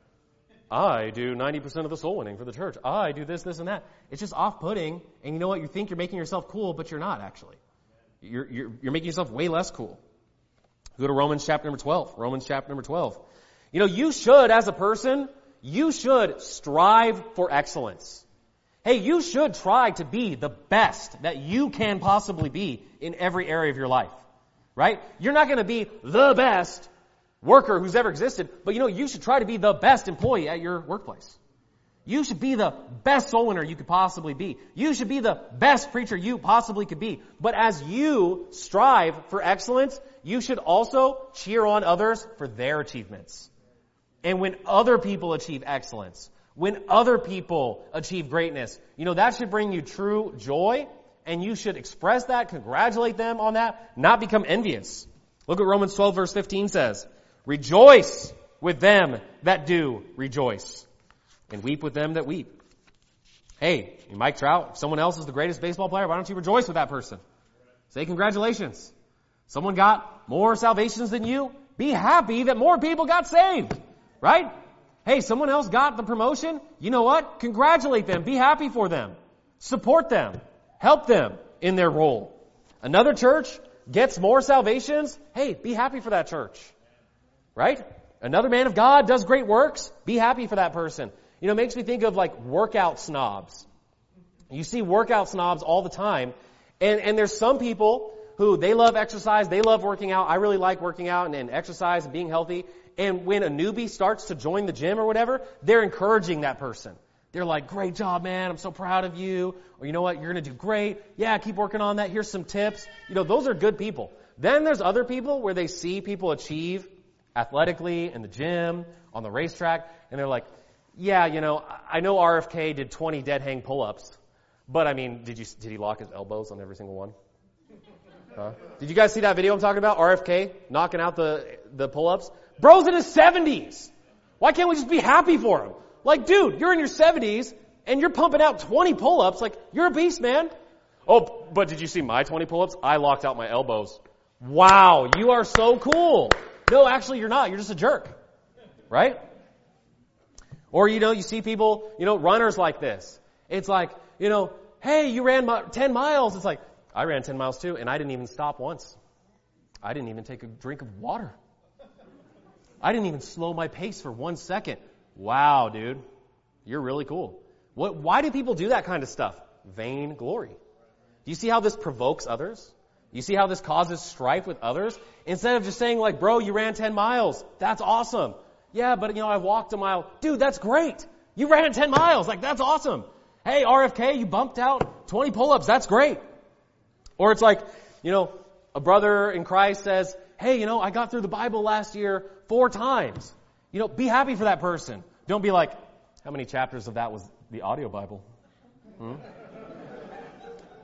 I do 90% of the soul winning for the church. I do this, and that. It's just off-putting. And you know what? You think you're making yourself cool, but you're not actually. You're making yourself way less cool. Go to Romans chapter number 12. Romans chapter number 12. You know, you should, as a person, you should strive for excellence. Hey, you should try to be the best that you can possibly be in every area of your life. Right? You're not going to be the best worker who's ever existed, but you know, you should try to be the best employee at your workplace. You should be the best soul winner you could possibly be. You should be the best preacher you possibly could be. But as you strive for excellence, you should also cheer on others for their achievements. And when other people achieve excellence, when other people achieve greatness, you know, that should bring you true joy, and you should express that, congratulate them on that, not become envious. Look what Romans 12 verse 15 says. Rejoice with them that do rejoice, and weep with them that weep. Hey, Mike Trout, if someone else is the greatest baseball player, why don't you rejoice with that person? Say congratulations. Someone got more salvations than you. Be happy that more people got saved. Right? Hey, someone else got the promotion. You know what? Congratulate them. Be happy for them. Support them. Help them in their role. Another church gets more salvations. Hey, be happy for that church. Right? Another man of God does great works. Be happy for that person. You know, it makes me think of like workout snobs. You see workout snobs all the time. And there's some people who they love exercise. They love working out. I really like working out and exercise and being healthy. And when a newbie starts to join the gym or whatever, they're encouraging that person. They're like, great job, man. I'm so proud of you. Or you know what? You're going to do great. Yeah, keep working on that. Here's some tips. You know, those are good people. Then there's other people where they see people achieve athletically in the gym, on the racetrack, and they're like, yeah, you know, I know RFK did 20 dead hang pull-ups, but I mean, did he lock his elbows on every single one? Huh? Did you guys see that video I'm talking about? RFK knocking out the pull-ups? Bro's in his 70s. Why can't we just be happy for him? Like, dude, you're in your 70s and you're pumping out 20 pull-ups. Like, you're a beast, man. Oh, but did you see my 20 pull-ups? I locked out my elbows. Wow, you are so cool. No, actually, you're not. You're just a jerk. Right? Or, you know, you see people, you know, runners like this. It's like, you know, hey, you ran 10 miles. It's like, I ran 10 miles too, and I didn't even stop once. I didn't even take a drink of water. I didn't even slow my pace for 1 second. Wow, dude. You're really cool. Why do people do that kind of stuff? Vain glory. Do you see how this provokes others? You see how this causes strife with others? Instead of just saying like, bro, you ran 10 miles. That's awesome. Yeah, but you know, I walked a mile. Dude, that's great. You ran 10 miles. Like, that's awesome. Hey, RFK, you bumped out 20 pull-ups. That's great. Or it's like, you know, a brother in Christ says, hey, you know, I got through the Bible last year 4 times. You know, be happy for that person. Don't be like, how many chapters of that was the audio Bible?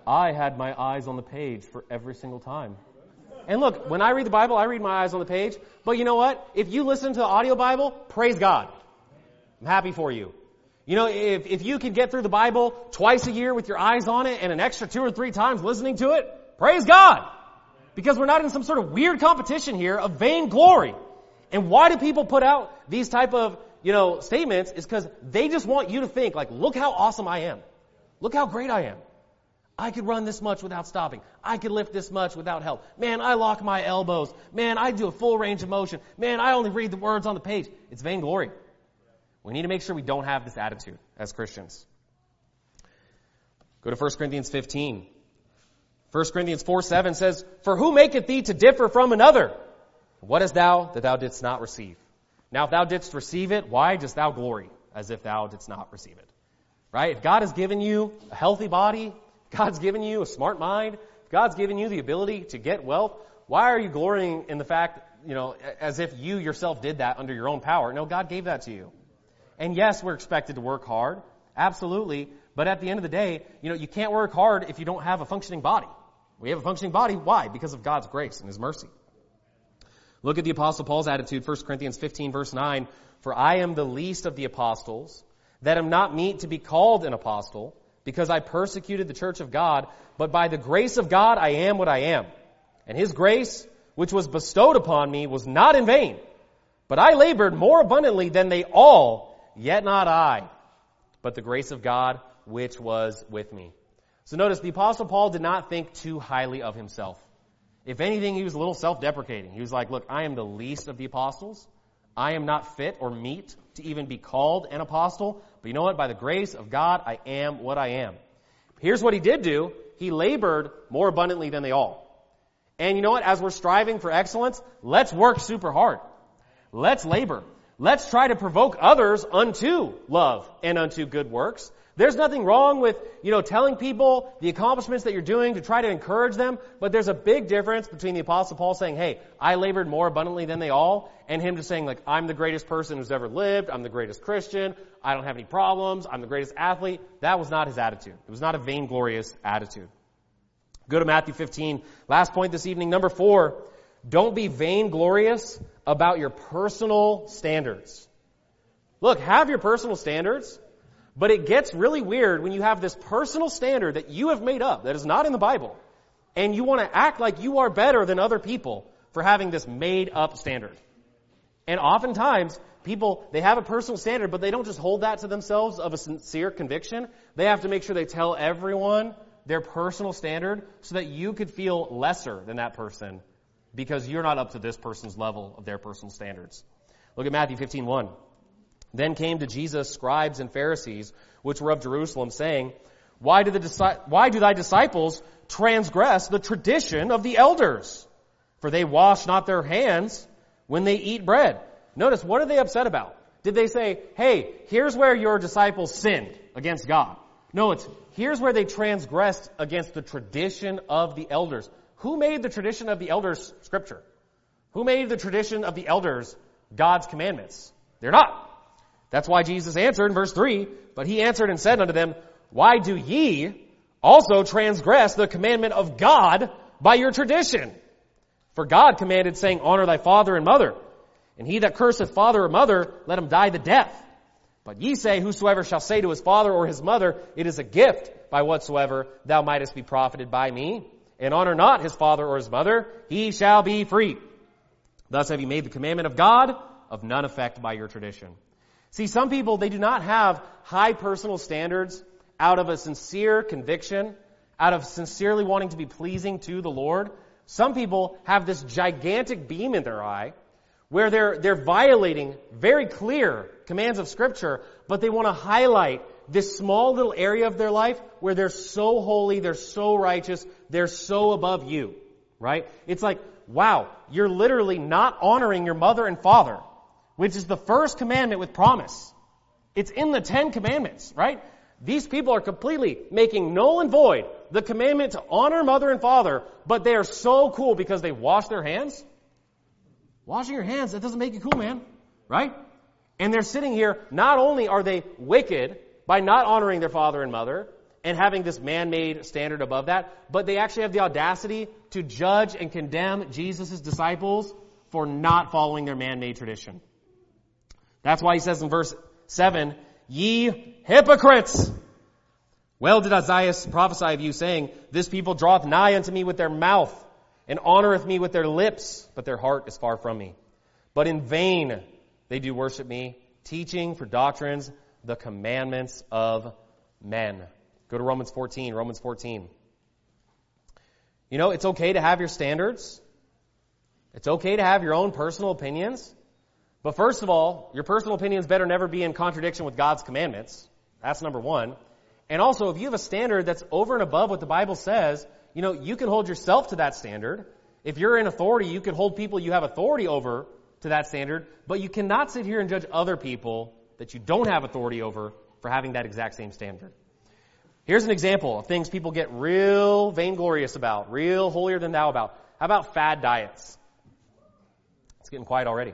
I had my eyes on the page for every single time. And look, when I read the Bible, I read my eyes on the page. But you know what? If you listen to the audio Bible, praise God. I'm happy for you. You know, if you can get through the Bible twice a year with your eyes on it and an extra 2 or 3 times listening to it, praise God. Because we're not in some sort of weird competition here of vainglory. And why do people put out these type of, statements? Is because they just want you to think, like, look how awesome I am. Look how great I am. I could run this much without stopping. I could lift this much without help. Man, I lock my elbows. Man, I do a full range of motion. Man, I only read the words on the page. It's vainglory. We need to make sure we don't have this attitude as Christians. Go to 1 Corinthians 15. 1 Corinthians 4:7 says, "For who maketh thee to differ from another? What is thou that thou didst not receive? Now if thou didst receive it, why dost thou glory as if thou didst not receive it?" Right? If God has given you a healthy body, God's given you a smart mind, God's given you the ability to get wealth, why are you glorying in the fact, as if you yourself did that under your own power? No, God gave that to you. And yes, we're expected to work hard. Absolutely. But at the end of the day, you can't work hard if you don't have a functioning body. We have a functioning body. Why? Because of God's grace and His mercy. Look at the Apostle Paul's attitude, 1 Corinthians 15, verse 9. "For I am the least of the apostles, that am not meet to be called an apostle, because I persecuted the church of God, but by the grace of God I am what I am. And His grace, which was bestowed upon me, was not in vain. But I labored more abundantly than they all, yet not I, but the grace of God which was with me." So notice, the Apostle Paul did not think too highly of himself. If anything, he was a little self-deprecating. He was like, look, I am the least of the apostles. I am not fit or meet to even be called an apostle. But you know what? By the grace of God, I am what I am. Here's what he did do. He labored more abundantly than they all. And you know what? As we're striving for excellence, let's work super hard. Let's labor. Let's try to provoke others unto love and unto good works. There's nothing wrong with, telling people the accomplishments that you're doing to try to encourage them, but there's a big difference between the Apostle Paul saying, hey, I labored more abundantly than they all, and him just saying, like, I'm the greatest person who's ever lived, I'm the greatest Christian, I don't have any problems, I'm the greatest athlete. That was not his attitude. It was not a vainglorious attitude. Go to Matthew 15. Last point this evening, number 4. Don't be vainglorious about your personal standards. Look, have your personal standards, but it gets really weird when you have this personal standard that you have made up, that is not in the Bible, and you want to act like you are better than other people for having this made-up standard. And oftentimes, people, they have a personal standard, but they don't just hold that to themselves of a sincere conviction. They have to make sure they tell everyone their personal standard so that you could feel lesser than that person because you're not up to this person's level of their personal standards. Look at Matthew 15:1. Then came to Jesus scribes and Pharisees, which were of Jerusalem, saying, Why do thy disciples transgress the tradition of the elders? For they wash not their hands when they eat bread. Notice, what are they upset about? Did they say, hey, here's where your disciples sinned against God? No, it's here's where they transgressed against the tradition of the elders. Who made the tradition of the elders Scripture? Who made the tradition of the elders God's commandments? They're not. That's why Jesus answered in verse 3, but he answered and said unto them, Why do ye also transgress the commandment of God by your tradition? For God commanded, saying, Honor thy father and mother. And he that curseth father or mother, let him die the death. But ye say, Whosoever shall say to his father or his mother, It is a gift by whatsoever thou mightest be profited by me, and honor not his father or his mother, he shall be free. Thus have you made the commandment of God of none effect by your tradition. See, some people, they do not have high personal standards out of a sincere conviction, out of sincerely wanting to be pleasing to the Lord. Some people have this gigantic beam in their eye where they're violating very clear commands of Scripture, but they want to highlight this small little area of their life where they're so holy, they're so righteous, they're so above you, right? It's like, wow, you're literally not honoring your mother and father, which is the first commandment with promise. It's in the 10 commandments, right? These people are completely making null and void the commandment to honor mother and father, but they are so cool because they wash their hands. Washing your hands, that doesn't make you cool, man, right? And they're sitting here, not only are they wicked by not honoring their father and mother, and having this man-made standard above that, but they actually have the audacity to judge and condemn Jesus' disciples for not following their man-made tradition. That's why he says in verse 7, "Ye hypocrites! Well did Isaiah prophesy of you, saying, This people draweth nigh unto me with their mouth, and honoreth me with their lips, but their heart is far from me. But in vain they do worship me, teaching for doctrines the commandments of men." Go to Romans 14. Romans 14. You know, it's okay to have your standards. It's okay to have your own personal opinions. But first of all, your personal opinions better never be in contradiction with God's commandments. That's number one. And also, if you have a standard that's over and above what the Bible says, you know, you can hold yourself to that standard. If you're in authority, you can hold people you have authority over to that standard. But you cannot sit here and judge other people that you don't have authority over for having that exact same standard. Here's an example of things people get real vainglorious about, real holier than thou about. How about fad diets? It's getting quiet already.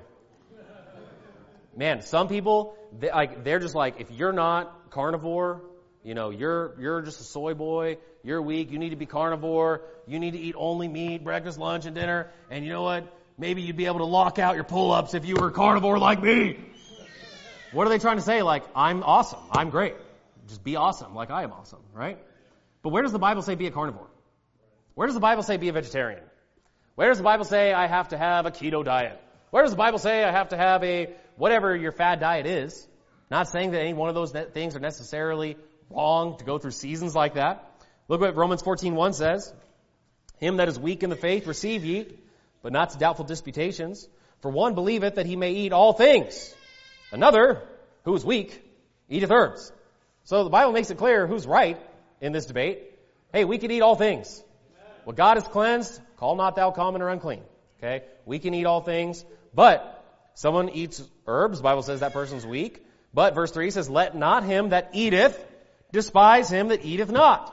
Man, some people, they're just like, if you're not carnivore, you know, you're just a soy boy, you're weak, you need to be carnivore, you need to eat only meat, breakfast, lunch, and dinner, and you know what? Maybe you'd be able to lock out your pull-ups if you were carnivore like me. What are they trying to say? Like, I'm awesome, I'm great. Just be awesome like I am awesome, right? But where does the Bible say be a carnivore? Where does the Bible say be a vegetarian? Where does the Bible say I have to have a keto diet? Where does the Bible say I have to have a whatever your fad diet is? Not saying that any one of those things are necessarily wrong to go through seasons like that. Look what Romans 14:1 says. "Him that is weak in the faith receive ye, but not to doubtful disputations. For one believeth that he may eat all things. Another, who is weak, eateth herbs." So the Bible makes it clear who's right in this debate. Hey, we can eat all things. What God has cleansed, call not thou common or unclean. Okay? We can eat all things. But someone eats herbs, the Bible says that person's weak. But verse 3 says, "Let not him that eateth despise him that eateth not.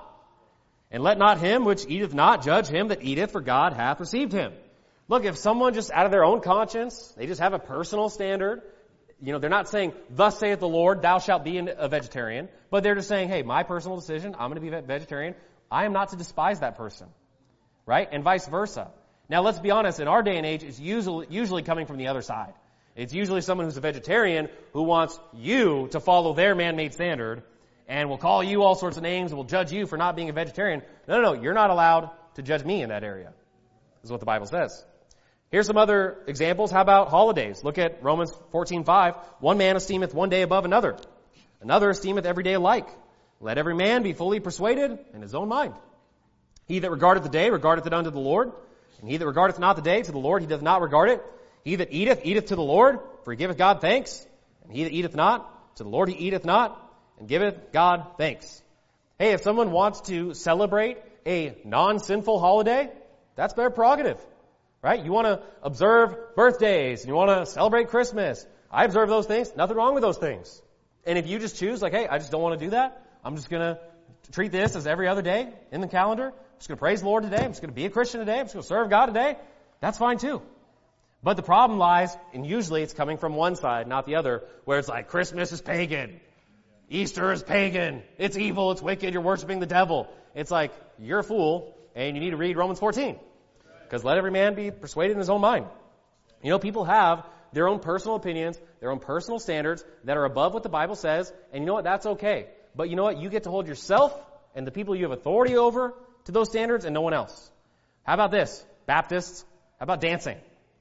And let not him which eateth not judge him that eateth, for God hath received him." Look, if someone just out of their own conscience, they just have a personal standard, you know, they're not saying, "Thus saith the Lord, thou shalt be a vegetarian," but they're just saying, hey, my personal decision, I'm going to be a vegetarian. I am not to despise that person. Right? And vice versa. Now, let's be honest, in our day and age, it's usually coming from the other side. It's usually someone who's a vegetarian who wants you to follow their man-made standard and will call you all sorts of names and will judge you for not being a vegetarian. No, you're not allowed to judge me in that area. This is what the Bible says. Here's some other examples. How about holidays? Look at Romans 14:5. "One man esteemeth one day above another. Another esteemeth every day alike. Let every man be fully persuaded in his own mind. He that regardeth the day regardeth it unto the Lord. And he that regardeth not the day to the Lord, he doth not regard it. He that eateth, eateth to the Lord, for he giveth God thanks. And he that eateth not, to the Lord he eateth not, and giveth God thanks." Hey, if someone wants to celebrate a non-sinful holiday, that's their prerogative. Right? You want to observe birthdays, and you want to celebrate Christmas. I observe those things. Nothing wrong with those things. And if you just choose, like, hey, I just don't want to do that. I'm just going to treat this as every other day in the calendar. I'm just going to praise the Lord today. I'm just going to be a Christian today. I'm just going to serve God today. That's fine too. But the problem lies, and usually it's coming from one side, not the other, where it's like, Christmas is pagan. Easter is pagan. It's evil. It's wicked. You're worshiping the devil. It's like, you're a fool, and you need to read Romans 14. Because let every man be persuaded in his own mind. You know, people have their own personal opinions, their own personal standards that are above what the Bible says, and you know what? That's okay. But you know what? You get to hold yourself and the people you have authority over to those standards and no one else. How about this? Baptists, how about dancing?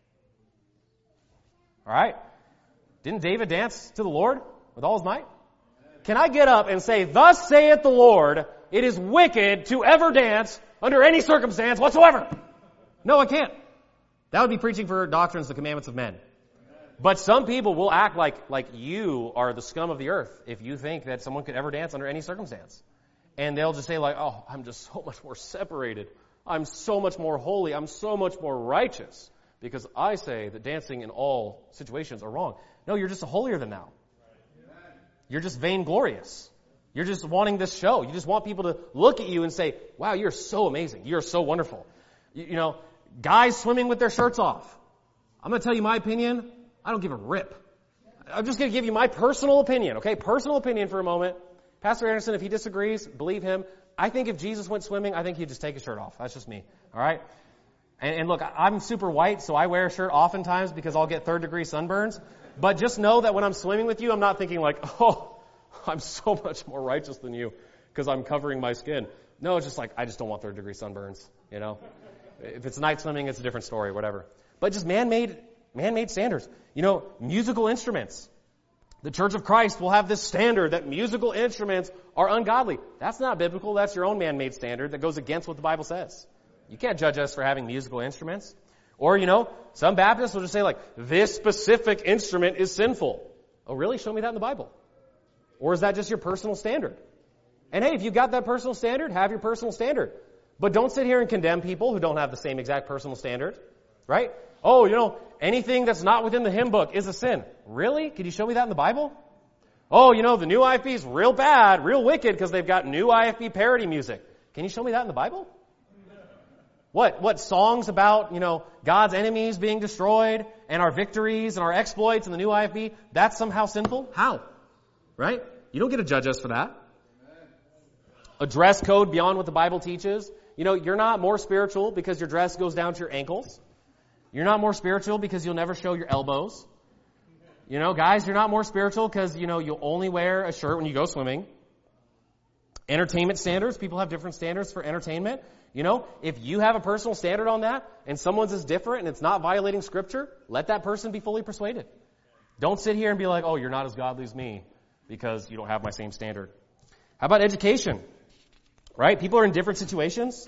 All right? Didn't David dance to the Lord with all his might? Can I get up and say, "Thus saith the Lord, it is wicked to ever dance under any circumstance whatsoever"? No, I can't. That would be preaching for doctrines, the commandments of men. But some people will act like you are the scum of the earth if you think that someone could ever dance under any circumstance. And they'll just say like, "Oh, I'm just so much more separated. I'm so much more holy. I'm so much more righteous because I say that dancing in all situations are wrong." No, you're just holier than thou. You're just vainglorious. You're just wanting this show. You just want people to look at you and say, "Wow, you're so amazing. You're so wonderful." You know, guys swimming with their shirts off. I'm going to tell you my opinion. I don't give a rip. I'm just going to give you my personal opinion, okay? Personal opinion for a moment. Pastor Anderson, if he disagrees, believe him. I think if Jesus went swimming, I think he'd just take his shirt off. That's just me. All right? And look, I'm super white, so I wear a shirt oftentimes because I'll get third-degree sunburns. But just know that when I'm swimming with you, I'm not thinking like, oh, I'm so much more righteous than you because I'm covering my skin. No, it's just like, I just don't want third-degree sunburns, you know? If it's night swimming, it's a different story, whatever. But just man-made standards. You know, musical instruments. The Church of Christ will have this standard that musical instruments are ungodly. That's not biblical. That's your own man-made standard that goes against what the Bible says. You can't judge us for having musical instruments. Or, you know, some Baptists will just say like, this specific instrument is sinful. Oh, really? Show me that in the Bible. Or is that just your personal standard? And hey, if you've got that personal standard, have your personal standard. But don't sit here and condemn people who don't have the same exact personal standard. Right? Oh, you know, anything that's not within the hymn book is a sin. Really? Could you show me that in the Bible? Oh, you know, the new IFB is real bad, real wicked because they've got new IFB parody music. Can you show me that in the Bible? What songs about, you know, God's enemies being destroyed and our victories and our exploits in the new IFB, that's somehow sinful? How? Right? You don't get to judge us for that. A dress code beyond what the Bible teaches. You know, you're not more spiritual because your dress goes down to your ankles. You're not more spiritual because you'll never show your elbows. You know, guys, you're not more spiritual because, you know, you'll only wear a shirt when you go swimming. Entertainment standards. People have different standards for entertainment. You know, if you have a personal standard on that and someone's is different and it's not violating Scripture, let that person be fully persuaded. Don't sit here and be like, oh, you're not as godly as me because you don't have my same standard. How about education? Right? People are in different situations.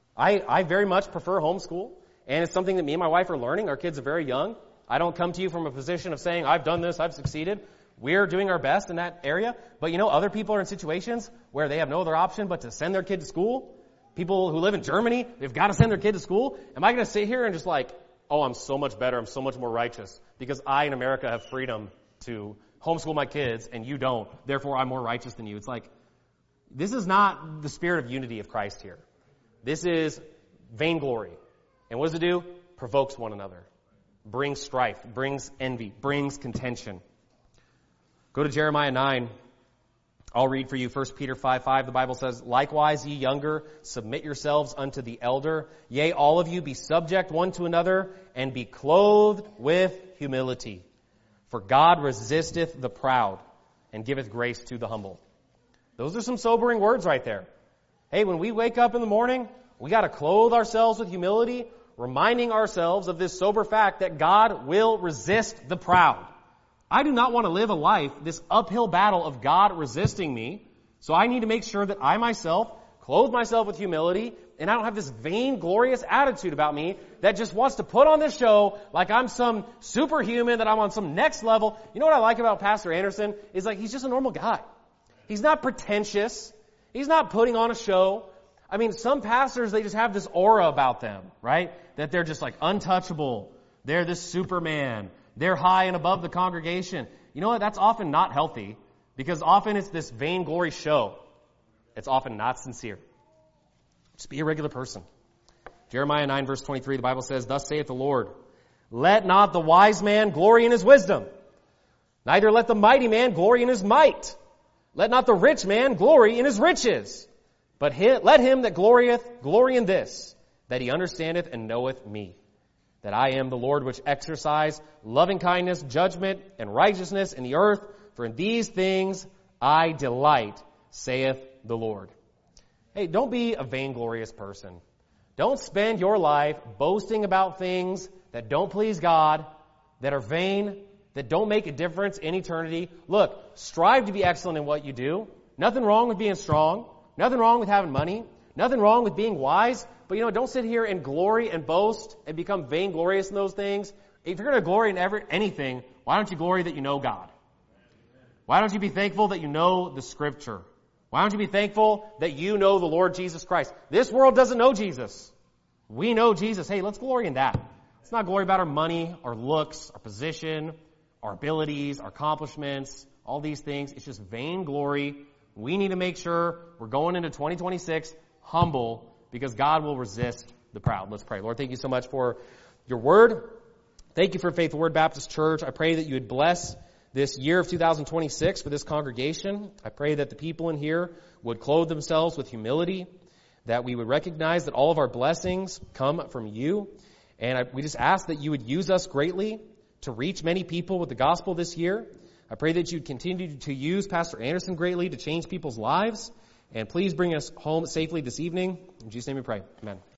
I very much prefer homeschool, and it's something that me and my wife are learning. Our kids are very young. I don't come to you from a position of saying, I've done this, I've succeeded. We're doing our best in that area. But you know, other people are in situations where they have no other option but to send their kid to school. People who live in Germany, they've got to send their kid to school. Am I going to sit here and just like, oh, I'm so much better, I'm so much more righteous because I in America have freedom to homeschool my kids and you don't, therefore I'm more righteous than you. It's like, this is not the spirit of unity of Christ here. This is vainglory. And what does it do? Provokes one another. Brings strife, brings envy, brings contention. Go to Jeremiah 9. I'll read for you 1 Peter 5:5. The Bible says, likewise, ye younger, submit yourselves unto the elder. Yea, all of you be subject one to another, and be clothed with humility. For God resisteth the proud, and giveth grace to the humble. Those are some sobering words right there. Hey, when we wake up in the morning, we got to clothe ourselves with humility, reminding ourselves of this sober fact that God will resist the proud. I do not want to live a life, this uphill battle of God resisting me. So I need to make sure that I myself clothe myself with humility and I don't have this vain, glorious attitude about me that just wants to put on this show like I'm some superhuman, that I'm on some next level. You know what I like about Pastor Anderson is like he's just a normal guy. He's not pretentious. He's not putting on a show. I mean, some pastors, they just have this aura about them, right? That they're just like untouchable. They're this Superman. They're high and above the congregation. You know what? That's often not healthy because often it's this vainglory show. It's often not sincere. Just be a regular person. Jeremiah 9 verse 23, the Bible says, thus saith the Lord, let not the wise man glory in his wisdom, neither let the mighty man glory in his might. Let not the rich man glory in his riches, but let him that glorieth glory in this, that he understandeth and knoweth me, that I am the Lord which exercise loving kindness, judgment, and righteousness in the earth, for in these things I delight, saith the Lord. Hey, don't be a vainglorious person. Don't spend your life boasting about things that don't please God, that are vain, that don't make a difference in eternity. Look, strive to be excellent in what you do. Nothing wrong with being strong. Nothing wrong with having money. Nothing wrong with being wise. But, you know, don't sit here and glory and boast and become vainglorious in those things. If you're going to glory in anything, why don't you glory that you know God? Why don't you be thankful that you know the Scripture? Why don't you be thankful that you know the Lord Jesus Christ? This world doesn't know Jesus. We know Jesus. Hey, let's glory in that. Let's not glory about our money, our looks, our position, our abilities, our accomplishments, all these things. It's just vainglory. We need to make sure we're going into 2026 humble, because God will resist the proud. Let's pray. Lord, thank you so much for your word. Thank you for Faithful Word Baptist Church. I pray that you would bless this year of 2026 for this congregation. I pray that the people in here would clothe themselves with humility, that we would recognize that all of our blessings come from you. And we just ask that you would use us greatly to reach many people with the gospel this year. I pray that you'd continue to use Pastor Anderson greatly to change people's lives. And please bring us home safely this evening. In Jesus' name we pray. Amen.